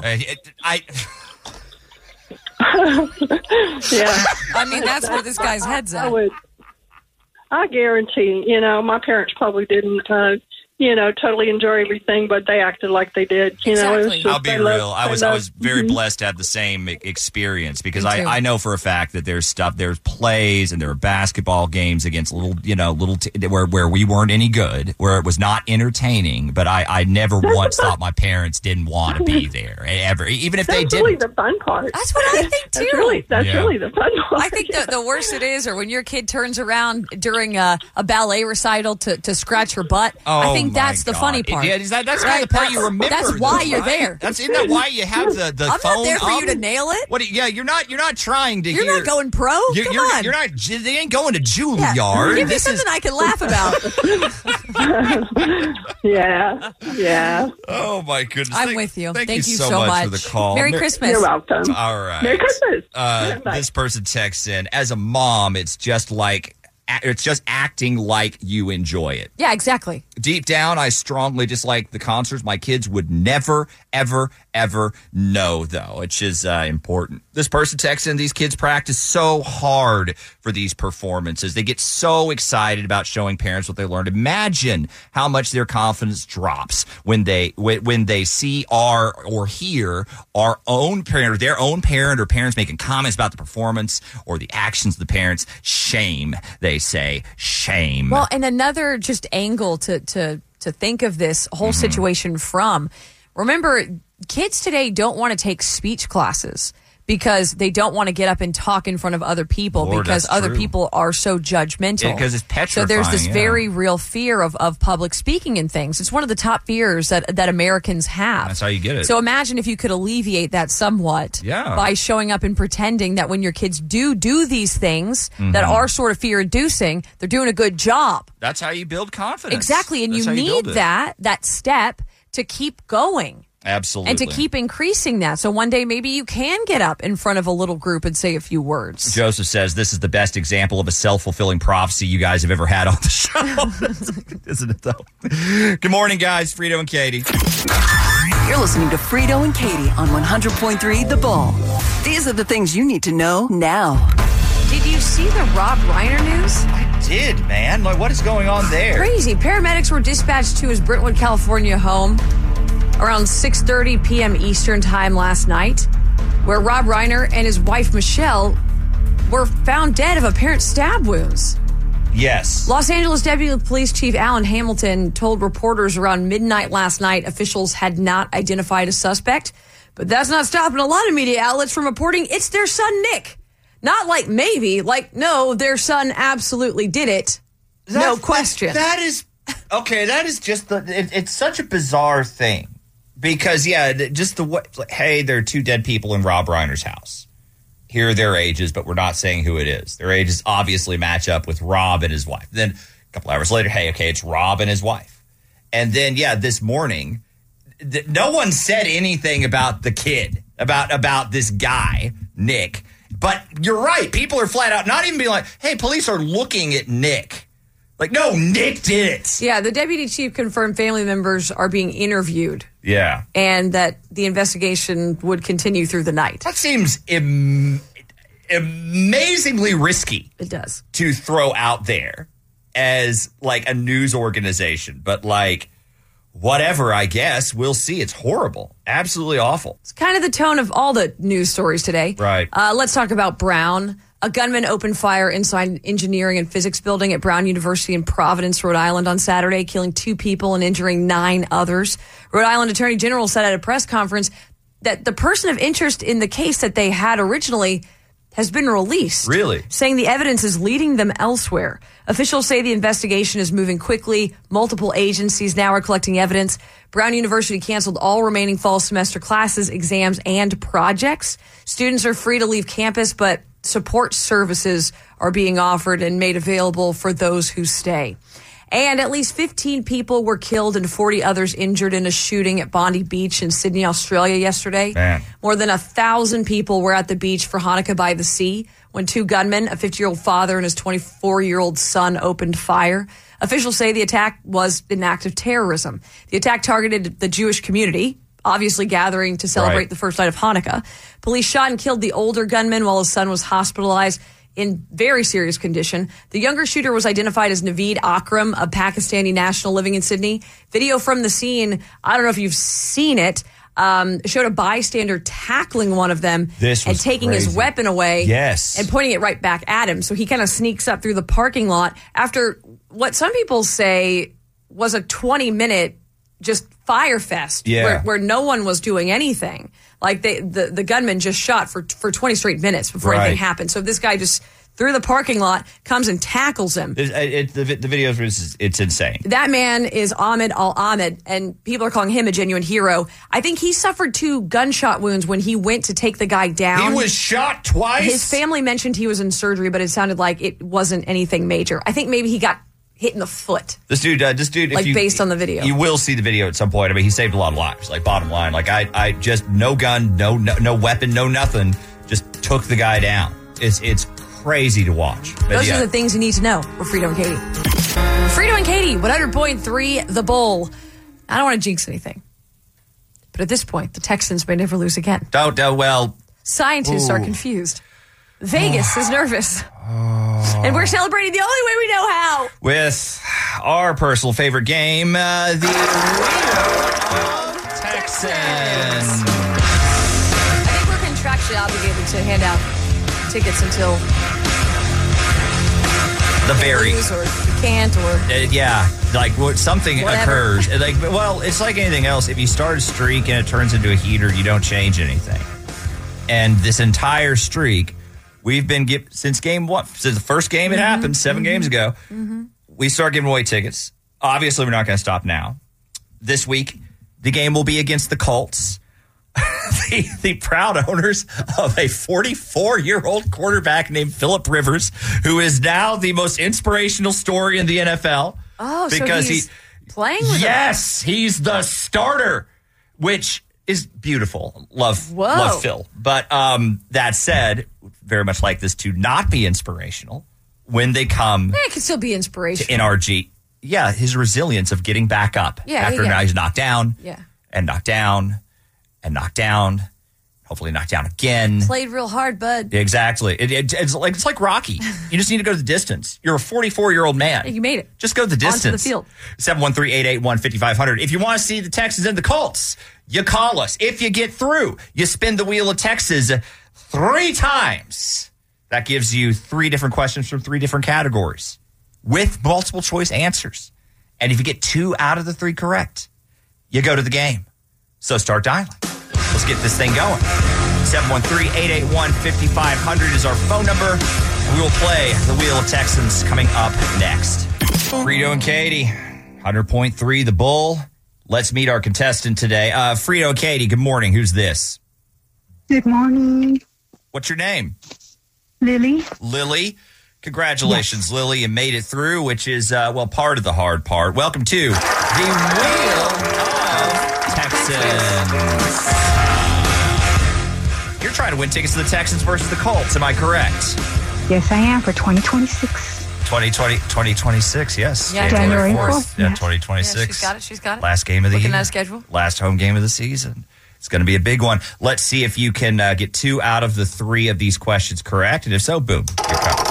S15: Yeah.
S2: I mean, that's where this guy's head's at.
S15: I guarantee, my parents probably didn't, totally enjoy everything, but they acted like they did.
S2: Exactly.
S9: I'll be real. I was very blessed to have the same experience because I know for a fact that there's plays and there are basketball games against where we weren't any good, where it was not entertaining, but I never once thought my parents didn't want to be there ever, even if they didn't.
S15: That's really the fun part.
S2: That's what I think too.
S15: That's really the fun part.
S2: I think the worse it is, or when your kid turns around during a ballet recital to scratch her butt. I think that's the funny part.
S9: Yeah, that's kind of the part you remember.
S2: That's why you're there.
S9: Isn't that why you have the
S2: I'm
S9: phone
S2: not there for
S9: up?
S2: you to nail it.
S9: You're not trying to.
S2: You're not going pro. Come on.
S9: You're not. They ain't going to Juilliard.
S2: Give me something I can laugh
S15: about. Yeah.
S9: Oh my goodness.
S2: I'm with you.
S9: Thank
S2: you
S9: so
S2: much
S9: for the call.
S2: Merry Christmas.
S15: You're welcome.
S9: All right.
S15: Merry Christmas.
S9: This person texts in, as a mom, it's just acting like you enjoy it.
S2: Yeah, exactly.
S9: Deep down, I strongly dislike the concerts. My kids would never, ever, ever know, though, which is important. This person texts in, these kids practice so hard for these performances. They get so excited about showing parents what they learned. Imagine how much their confidence drops when they see or hear our own parent or their own parent or parents making comments about the performance or the actions of the parents. Shame, they say. Shame.
S2: Well, and another just angle to think of this whole situation from. Remember, kids today don't want to take speech classes because they don't want to get up and talk in front of other people because other people are so judgmental.
S9: Because it's petrifying.
S2: So there's this very real fear of public speaking and things. It's one of the top fears that Americans have.
S9: That's how you get it.
S2: So imagine if you could alleviate that somewhat by showing up and pretending that when your kids do these things that are sort of fear-inducing, they're doing a good job.
S9: That's how you build confidence.
S2: Exactly, and
S9: That's
S2: you
S9: how
S2: need
S9: build it.
S2: that step to keep going.
S9: Absolutely.
S2: And to keep increasing that. So one day maybe you can get up in front of a little group and say a few words.
S9: Joseph says this is the best example of a self-fulfilling prophecy you guys have ever had on the show. Isn't it, though? Good morning, guys. Frito and Katie.
S3: You're listening to Frito and Katie on 100.3 The Bull. These are the things you need to know now.
S2: Did you see the Rob Reiner news?
S6: I did, man. Like, what is going on there?
S2: Crazy. Paramedics were dispatched to his Brentwood, California home around 6:30 p.m. Eastern time last night, where Rob Reiner and his wife, Michelle, were found dead of apparent stab wounds.
S6: Yes.
S2: Los Angeles Deputy Police Chief Alan Hamilton told reporters around midnight last night officials had not identified a suspect, but that's not stopping a lot of media outlets from reporting it's their son, Nick. Not like maybe, like, no, their son absolutely did it. No question.
S6: That is, okay, that is just, it's such a bizarre thing. Because, yeah, just the way, hey, there are 2 dead people in Rob Reiner's house. Here are their ages, but we're not saying who it is. Their ages obviously match up with Rob and his wife. Then a couple hours later, hey, okay, it's Rob and his wife. And then, yeah, this morning, no one said anything about the kid, about this guy, Nick. But you're right. People are flat out not even being like, hey, police are looking at Nick. Like, no, Nick did it.
S2: Yeah, the deputy chief confirmed family members are being interviewed.
S6: Yeah.
S2: And that the investigation would continue through the night.
S6: That seems amazingly risky.
S2: It does.
S6: To throw out there as, like, a news organization. But, like, whatever, I guess. We'll see. It's horrible. Absolutely awful.
S2: It's kind of the tone of all the news stories today.
S6: Right.
S2: Let's talk about Brown. A gunman opened fire inside an engineering and physics building at Brown University in Providence, Rhode Island on Saturday, killing 2 people and injuring 9 others. Rhode Island Attorney General said at a press conference that the person of interest in the case that they had originally has been released.
S6: Really?
S2: Saying the evidence is leading them elsewhere. Officials say the investigation is moving quickly. Multiple agencies now are collecting evidence. Brown University canceled all remaining fall semester classes, exams, and projects. Students are free to leave campus, but support services are being offered and made available for those who stay. And at least 15 people were killed and 40 others injured in a shooting at Bondi Beach in Sydney, Australia yesterday.
S6: Man.
S2: More than 1,000 people were at the beach for Hanukkah by the Sea when 2 gunmen, a 50-year-old father and his 24-year-old son, opened fire. Officials say the attack was an act of terrorism. The attack targeted the Jewish community, obviously gathering to celebrate the first night of Hanukkah. Police shot and killed the older gunman while his son was hospitalized in very serious condition. The younger shooter was identified as Naveed Akram, a Pakistani national living in Sydney. Video from the scene, I don't know if you've seen it, showed a bystander tackling one of them and taking his weapon away and pointing it right back at him. So he kind of sneaks up through the parking lot after what some people say was a 20-minute just fire fest where no one was doing anything. Like the gunman just shot for 20 straight minutes before anything happened. So this guy just through the parking lot comes and tackles him.
S6: The video is it's insane.
S2: That man is Ahmed Al-Ahmed, and people are calling him a genuine hero. I think he suffered 2 gunshot wounds when he went to take the guy down.
S6: He was shot twice?
S2: His family mentioned he was in surgery, but it sounded like it wasn't anything major. I think maybe he got hit in the foot.
S6: This dude,
S2: like based on the video.
S6: You will see the video at some point. I mean, he saved a lot of lives. Like, bottom line, like I just no gun, no weapon, no nothing. Just took the guy down. It's crazy to watch. But
S2: those are the things you need to know. We're Frito and Katie. Frito and Katie, 100.3 The Bull. I don't want to jinx anything, but at this point, the Texans may never lose again.
S6: Well,
S2: scientists are confused. Vegas is nervous. And we're celebrating the only way we know how.
S6: With our personal favorite game, the Texans.
S2: I think we're contractually obligated to hand out tickets until
S6: the very
S2: or you can't or
S6: like something occurs. Like, well, it's like anything else. If you start a streak and it turns into a heater, you don't change anything. And this entire streak, we've been since game 1, since the first game it happened 7 games ago. We start giving away tickets. Obviously, we're not going to stop now. This week, the game will be against the Colts. The proud owners of a 44-year-old quarterback named Phillip Rivers, who is now the most inspirational story in the NFL.
S2: Oh, because so he's playing with
S6: Yes, he's the starter, which is beautiful. Love Phil. But that said, very much like this to not be inspirational when they come.
S2: It could still be inspirational.
S6: To NRG. Yeah, his resilience of getting back up after now he's knocked down and knocked down and knocked down, hopefully knocked down again.
S2: Played real hard, bud.
S6: Exactly. It's like Rocky. You just need to go to the distance. You're a 44-year-old man.
S2: Yeah, you made it.
S6: Just go to the distance.
S2: Onto the field.
S6: 713-881-5500. If you want to see the Texans and the Colts, you call us. If you get through, you spin the wheel of Texas 3 times. That gives you 3 different questions from 3 different categories.
S9: with multiple choice answers. And if you get 2 out of the 3 correct, you go to the game. So start dialing. Let's get this thing going. 713-881-5500 is our phone number. And we will play the Wheel of Texans coming up next. Frito and Katie, 100.3 The Bull. Let's meet our contestant today. Frito and Katie, good morning. Who's this?
S16: Good morning.
S9: What's your name?
S16: Lily.
S9: Lily. Congratulations, yes. Lily. You made it through, which is, part of the hard part. Welcome to the Wheel of Texans. You're trying to win tickets to the Texans versus the Colts. Am I correct?
S16: Yes, I am, for 2026.
S9: 2026, yes.
S2: Yeah,
S16: January 4th.
S9: Yeah, 2026.
S2: Yeah, she's got it.
S9: Last game of the year.
S2: Looking at a schedule.
S9: Last home game of the season. It's going to be a big one. Let's see if you can get 2 out of the 3 of these questions correct. And if so, boom, you're covered.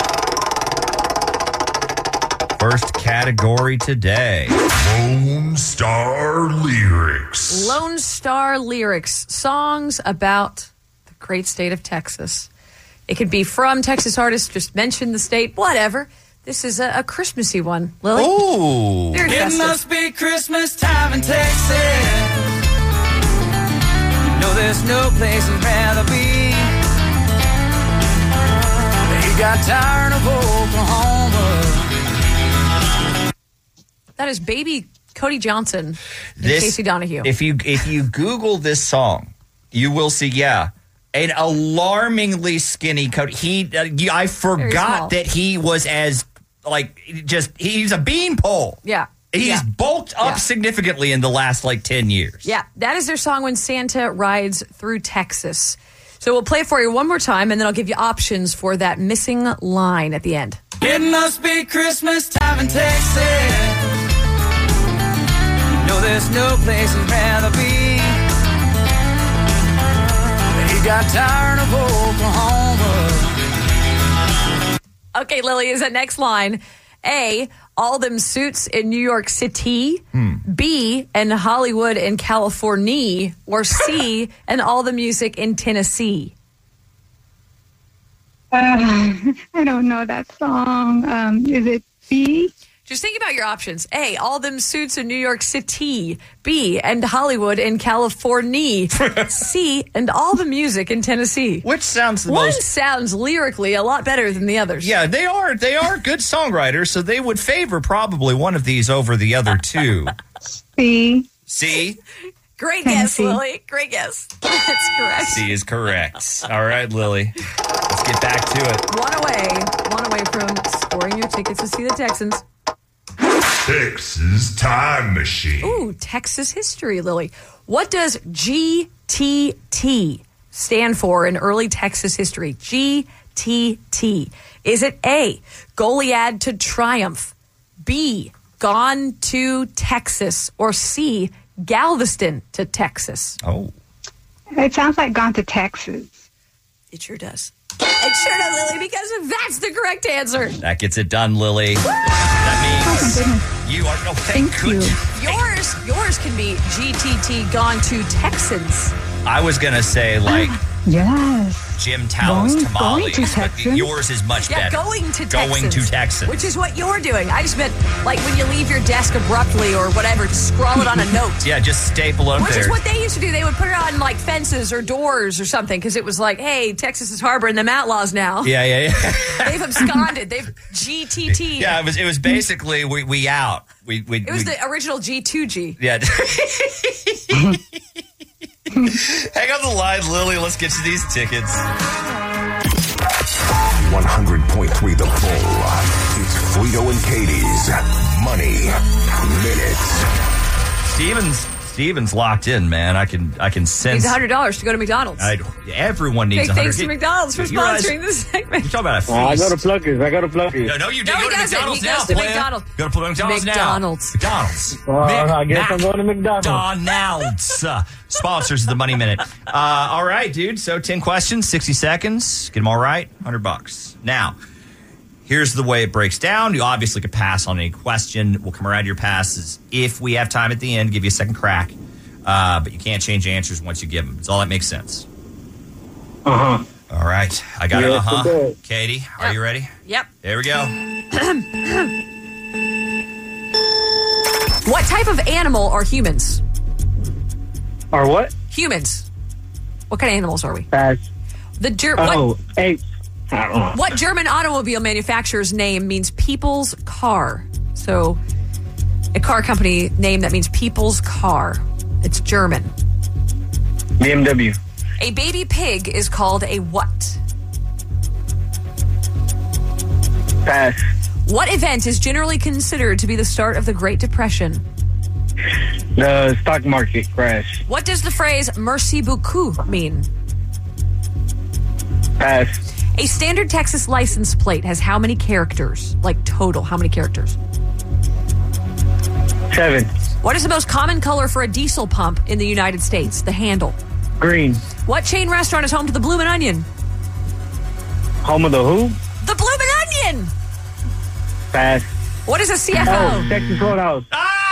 S9: First category today.
S1: Lone Star Lyrics.
S2: Lone Star Lyrics. Songs about the great state of Texas. It could be from Texas artists, just mention the state, whatever. This is a Christmassy one, Lily.
S9: Ooh.
S2: Very
S17: It
S2: festive.
S17: must be Christmas time in Texas. No, there's no place I'd rather be. They got tired of Oklahoma.
S2: That is Baby Cody Johnson and Casey Donahue.
S9: If you Google this song, you will see, an alarmingly skinny Cody. I forgot that he was as he's a beanpole.
S2: Yeah.
S9: He's bulked up significantly in the last 10 years.
S2: Yeah, that is their song When Santa Rides Through Texas. So we'll play it for you one more time, and then I'll give you options for that missing line at the end.
S17: It must be Christmas time in Texas. No, there's no place I'd rather be. They got tired of Oklahoma.
S2: Okay, Lily, is that next line A, all them suits in New York City, B, and Hollywood and California, or C, and all the music in Tennessee?
S16: I don't know that song. Is it B?
S2: Just think about your options. A, all them suits in New York City. B, and Hollywood and California. C, and all the music in Tennessee.
S9: Which sounds the
S2: One
S9: most...
S2: sounds lyrically a lot better than the others.
S9: Yeah, they are good songwriters, so they would favor probably one of these over the other 2.
S16: C.
S9: C?
S2: Great
S16: Tennessee.
S2: guess, Lily. Great guess. That's correct.
S9: C is correct. All right, Lily. Let's get back to it.
S2: One away from scoring your tickets to see the Texans.
S1: Texas Time Machine.
S2: Ooh, Texas history, Lily. What does GTT stand for in early Texas history? GTT. Is it A, Goliad to Triumph, B, Gone to Texas, or C, Galveston to Texas?
S9: Oh.
S16: It sounds like Gone to Texas.
S2: It sure does. It sure does, Lily, because that's the correct answer.
S9: That gets it done, Lily. That means you are... No, thank you.
S2: Yours can be GTT Gone to Texans.
S9: I was going to say,
S16: yes.
S9: Jim Talon's tamales,
S16: to
S9: but
S16: Texans.
S9: yours is much better.
S2: Going to Texans.
S9: Going to Texans.
S2: Which is what you're doing. I just meant, when you leave your desk abruptly or whatever, just scrawl it on a note.
S9: Yeah, just staple it up
S2: Which
S9: there.
S2: is what they used to do. They would put it on, fences or doors or something, because it was hey, Texas is harboring them outlaws now.
S9: Yeah.
S2: They've absconded. They've GTT.
S9: Yeah, it was basically we out.
S2: It was the original G2G.
S9: Yeah. Hang on the line, Lily. Let's get to these tickets.
S1: 100.3 The Bull. It's Frito and Katie's Money Minute.
S9: Steven's locked in, man. I can sense.
S2: Needs $100 to go to McDonald's.
S9: Everyone needs $100.
S2: Thanks to McDonald's for sponsoring this segment.
S9: You're talking about a feast.
S8: I go to Plucky's.
S9: No, you do. Go to McDonald's now.
S2: He goes to McDonald's.
S9: Go to McDonald's now.
S2: McDonald's.
S8: I guess I'm going to McDonald's.
S9: McDonald's sponsors the Money Minute. All right, dude. So 10 questions, 60 seconds. Get them all right. $100. Now, here's the way it breaks down. You obviously could pass on any question. We'll come around to your passes. If we have time at the end, give you a second crack. But you can't change answers once you give them. Does all that make sense?
S8: Uh-huh.
S9: All right. I got
S8: Yes,
S9: it.
S8: it does.
S9: Katie, are you ready?
S2: Yep.
S9: There we go.
S2: What type of animal are humans?
S18: Are what?
S2: Humans. What kind of animals are we?
S18: Pass.
S2: Apes.
S18: I don't know.
S2: What German automobile manufacturer's name means people's car? So, a car company name that means people's car. It's German.
S18: BMW.
S2: A baby pig is called a what?
S18: Pass.
S2: What event is generally considered to be the start of the Great Depression?
S18: The stock market crash.
S2: What does the phrase merci beaucoup mean?
S18: Pass.
S2: A standard Texas license plate has how many characters? Like total, how many characters?
S18: 7.
S2: What is the most common color for a diesel pump in the United States? The handle.
S18: Green.
S2: What chain restaurant is home to the Bloomin' Onion?
S18: Home of the who?
S2: The Bloomin' Onion!
S18: Pass.
S2: What is a CFO?
S18: Oh, Texas Roadhouse.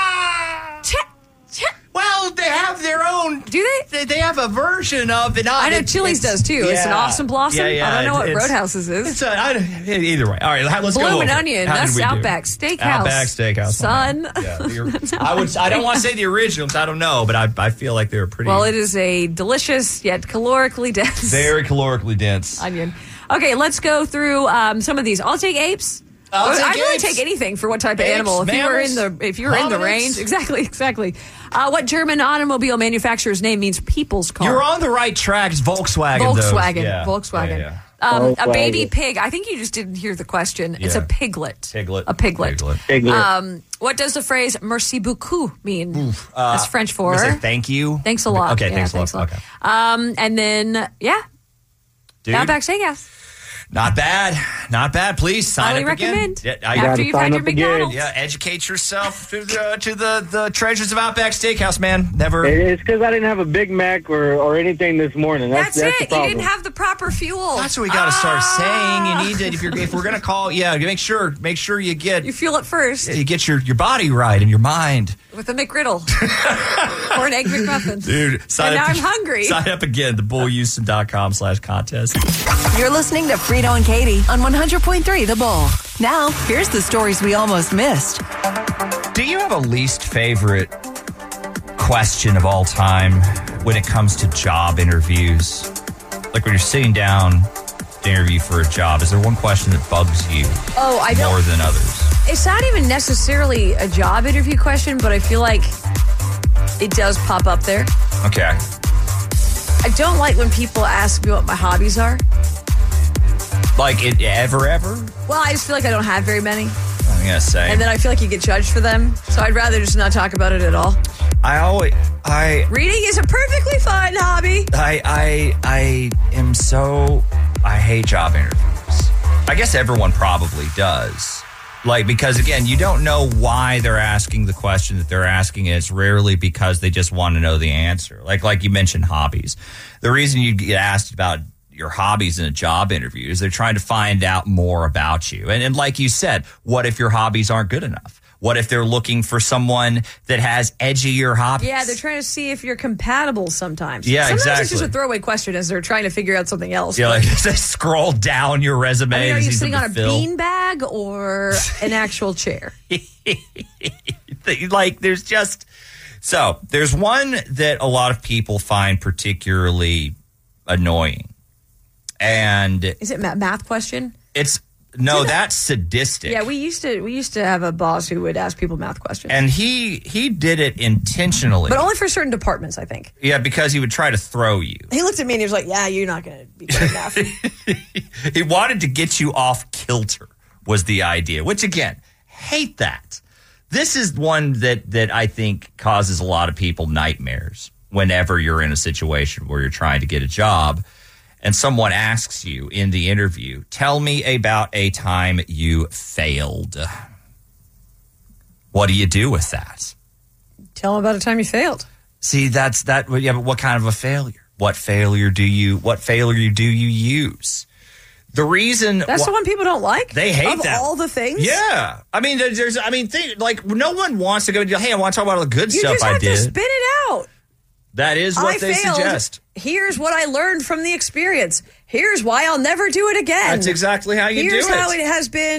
S9: Well, they have their own.
S2: Do they?
S9: They have a version of it.
S2: I know Chili's does too. It's an awesome blossom.
S9: Yeah,
S2: I don't know what Roadhouse's is.
S9: Either way. All right, let's go.
S2: Bloomin' Onion. That's Outback Steakhouse.
S9: Outback Steakhouse.
S2: Son.
S9: I don't want to say the originals. I don't know, but I feel like they're pretty.
S2: Well, it is a delicious yet calorically dense.
S9: Very calorically dense
S2: onion. Okay, let's go through some of these. I'll take apes. I'd really take anything for what type of
S9: Apes,
S2: animal.
S9: mammals,
S2: If you're in the range, exactly. What German automobile manufacturer's name means people's car?
S9: You're on the right track. It's Volkswagen.
S2: Volkswagen.
S9: Yeah.
S2: Volkswagen.
S9: Yeah.
S2: A baby pig. I think you just didn't hear the question. It's a piglet.
S9: A
S2: piglet.
S18: Piglet.
S2: What does the phrase merci beaucoup mean? That's French for
S9: thank you.
S2: Thanks a lot.
S9: Okay,
S2: yeah,
S9: thanks a lot. Okay.
S2: And then
S9: Dude.
S2: Outback Steakhouse.
S9: Not bad. Please sign
S2: Highly
S9: up
S2: recommend.
S9: again.
S2: After you've had your McDonald's.
S9: Yeah, educate yourself to the treasures of Outback Steakhouse, man. Never.
S18: It's because I didn't have a Big Mac or anything this morning. That's
S2: it.
S18: The problem.
S2: You didn't have the proper fuel.
S9: That's what we got to start saying. You need to if we're gonna call. Yeah, make sure you get
S2: you fuel it first.
S9: You get your body right and your mind.
S2: With a McGriddle or an Egg McMuffin.
S9: Dude,
S2: and now I'm hungry.
S9: Sign up again, thebullehouston.com/contest.
S3: You're listening to Frito and Katie on 100.3 The Bull. Now, here's the stories we almost missed.
S9: Do you have a least favorite question of all time when it comes to job interviews? Like when you're sitting down to interview for a job, is there one question that bugs you more than others?
S2: It's not even necessarily a job interview question, but I feel like it does pop up there.
S9: Okay.
S2: I don't like when people ask me what my hobbies are.
S9: Like it ever?
S2: Well, I just feel like I don't have very many.
S9: I'm going to say.
S2: And then I feel like you get judged for them. So I'd rather just not talk about it at all. Reading is a perfectly fine hobby.
S9: I hate job interviews. I guess everyone probably does. Because again, you don't know why they're asking the question that they're asking. And it's rarely because they just want to know the answer. Like you mentioned hobbies. The reason you get asked about your hobbies in a job interview is they're trying to find out more about you. And like you said, what if your hobbies aren't good enough? What if they're looking for someone that has edgier hobbies?
S2: Yeah, they're trying to see if you're compatible sometimes.
S9: Yeah,
S2: sometimes
S9: exactly.
S2: It's just a throwaway question as they're trying to figure out something else.
S9: Yeah, like they scroll down your resume.
S2: I mean, are you sitting on a
S9: bean
S2: bag or an actual chair?
S9: There's one that a lot of people find particularly annoying. And
S2: is it math question?
S9: That's sadistic.
S2: Yeah, we used to have a boss who would ask people math questions.
S9: And he did it intentionally.
S2: But only for certain departments, I think.
S9: Yeah, because he would try to throw you.
S2: He looked at me and he was like, yeah, you're not going to be good at math.
S9: He wanted to get you off kilter was the idea, which again, hate that. This is one that I think causes a lot of people nightmares whenever you're in a situation where you're trying to get a job. And someone asks you in the interview, tell me about a time you failed. What do you do with that?
S2: Tell them about a time you failed.
S9: See, that's that. Yeah, but what kind of a failure? What failure do you use? The reason
S2: that's the one people don't like.
S9: They hate
S2: of
S9: that.
S2: All the things.
S9: Yeah, I mean, no one wants to go. Hey, I want to talk about all the good stuff I did.
S2: You just have to spit it out.
S9: That is what they suggest.
S2: Here's what I learned from the experience. Here's why I'll never do it again.
S9: That's exactly how you do it.
S2: Here's how it has been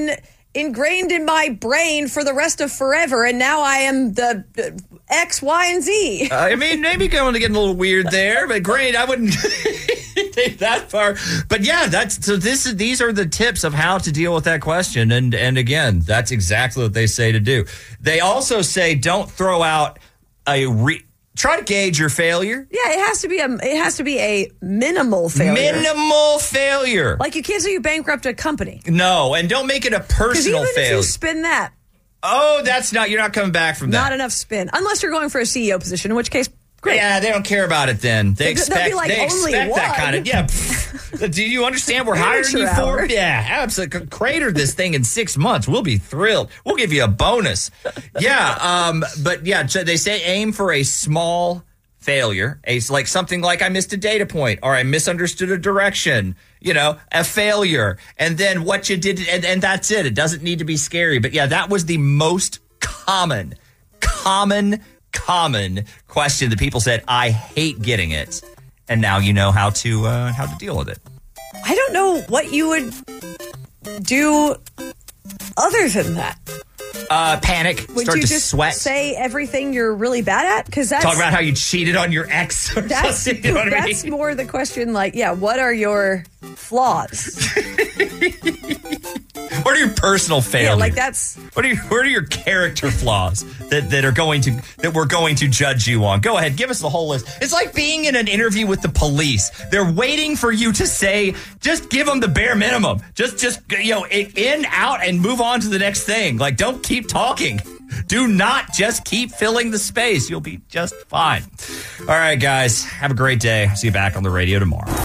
S2: ingrained in my brain for the rest of forever, and now I am the X, Y, and Z.
S9: I mean, maybe going to get a little weird there, but great. I wouldn't take that far. But yeah, these are the tips of how to deal with that question. And again, that's exactly what they say to do. They also say don't throw out try to gauge your failure.
S2: Yeah, it has to be a minimal failure.
S9: Minimal failure.
S2: Like you can't say you bankrupt a company.
S9: No, and don't make it a personal
S2: even
S9: failure.
S2: If you spin that.
S9: Oh, you're not coming back from that.
S2: Not enough spin. Unless you're going for a CEO position, in which case, great.
S9: Yeah, they don't care about it then. They expect
S2: like,
S9: that kind of, yeah. Do you understand we're hiring you for? Yeah, absolutely. Crater this thing in 6 months. We'll be thrilled. We'll give you a bonus. Yeah, but yeah, they say aim for a small failure. Like something like I missed a data point or I misunderstood a direction, a failure. And then what you did, and that's it. It doesn't need to be scary. But yeah, that was the most common question that people said, I hate getting it. And now you know how to deal with it.
S2: I don't know what you would do other than that.
S9: Panic.
S2: Would
S9: start
S2: you
S9: to
S2: just
S9: sweat.
S2: Say everything you're really bad at? Because that's
S9: talk about how you cheated on your ex. Or
S2: that's
S9: something, you know what I mean?
S2: That's more the question. Like, yeah, what are your flaws?
S9: What are your personal failures?
S2: Yeah, like that's.
S9: What are your character flaws that we're going to judge you on? Go ahead, give us the whole list. It's like being in an interview with the police. They're waiting for you to say, just give them the bare minimum. Just in, out, and move on to the next thing. Like, don't keep talking. Do not just keep filling the space. You'll be just fine. All right, guys, have a great day. See you back on the radio tomorrow.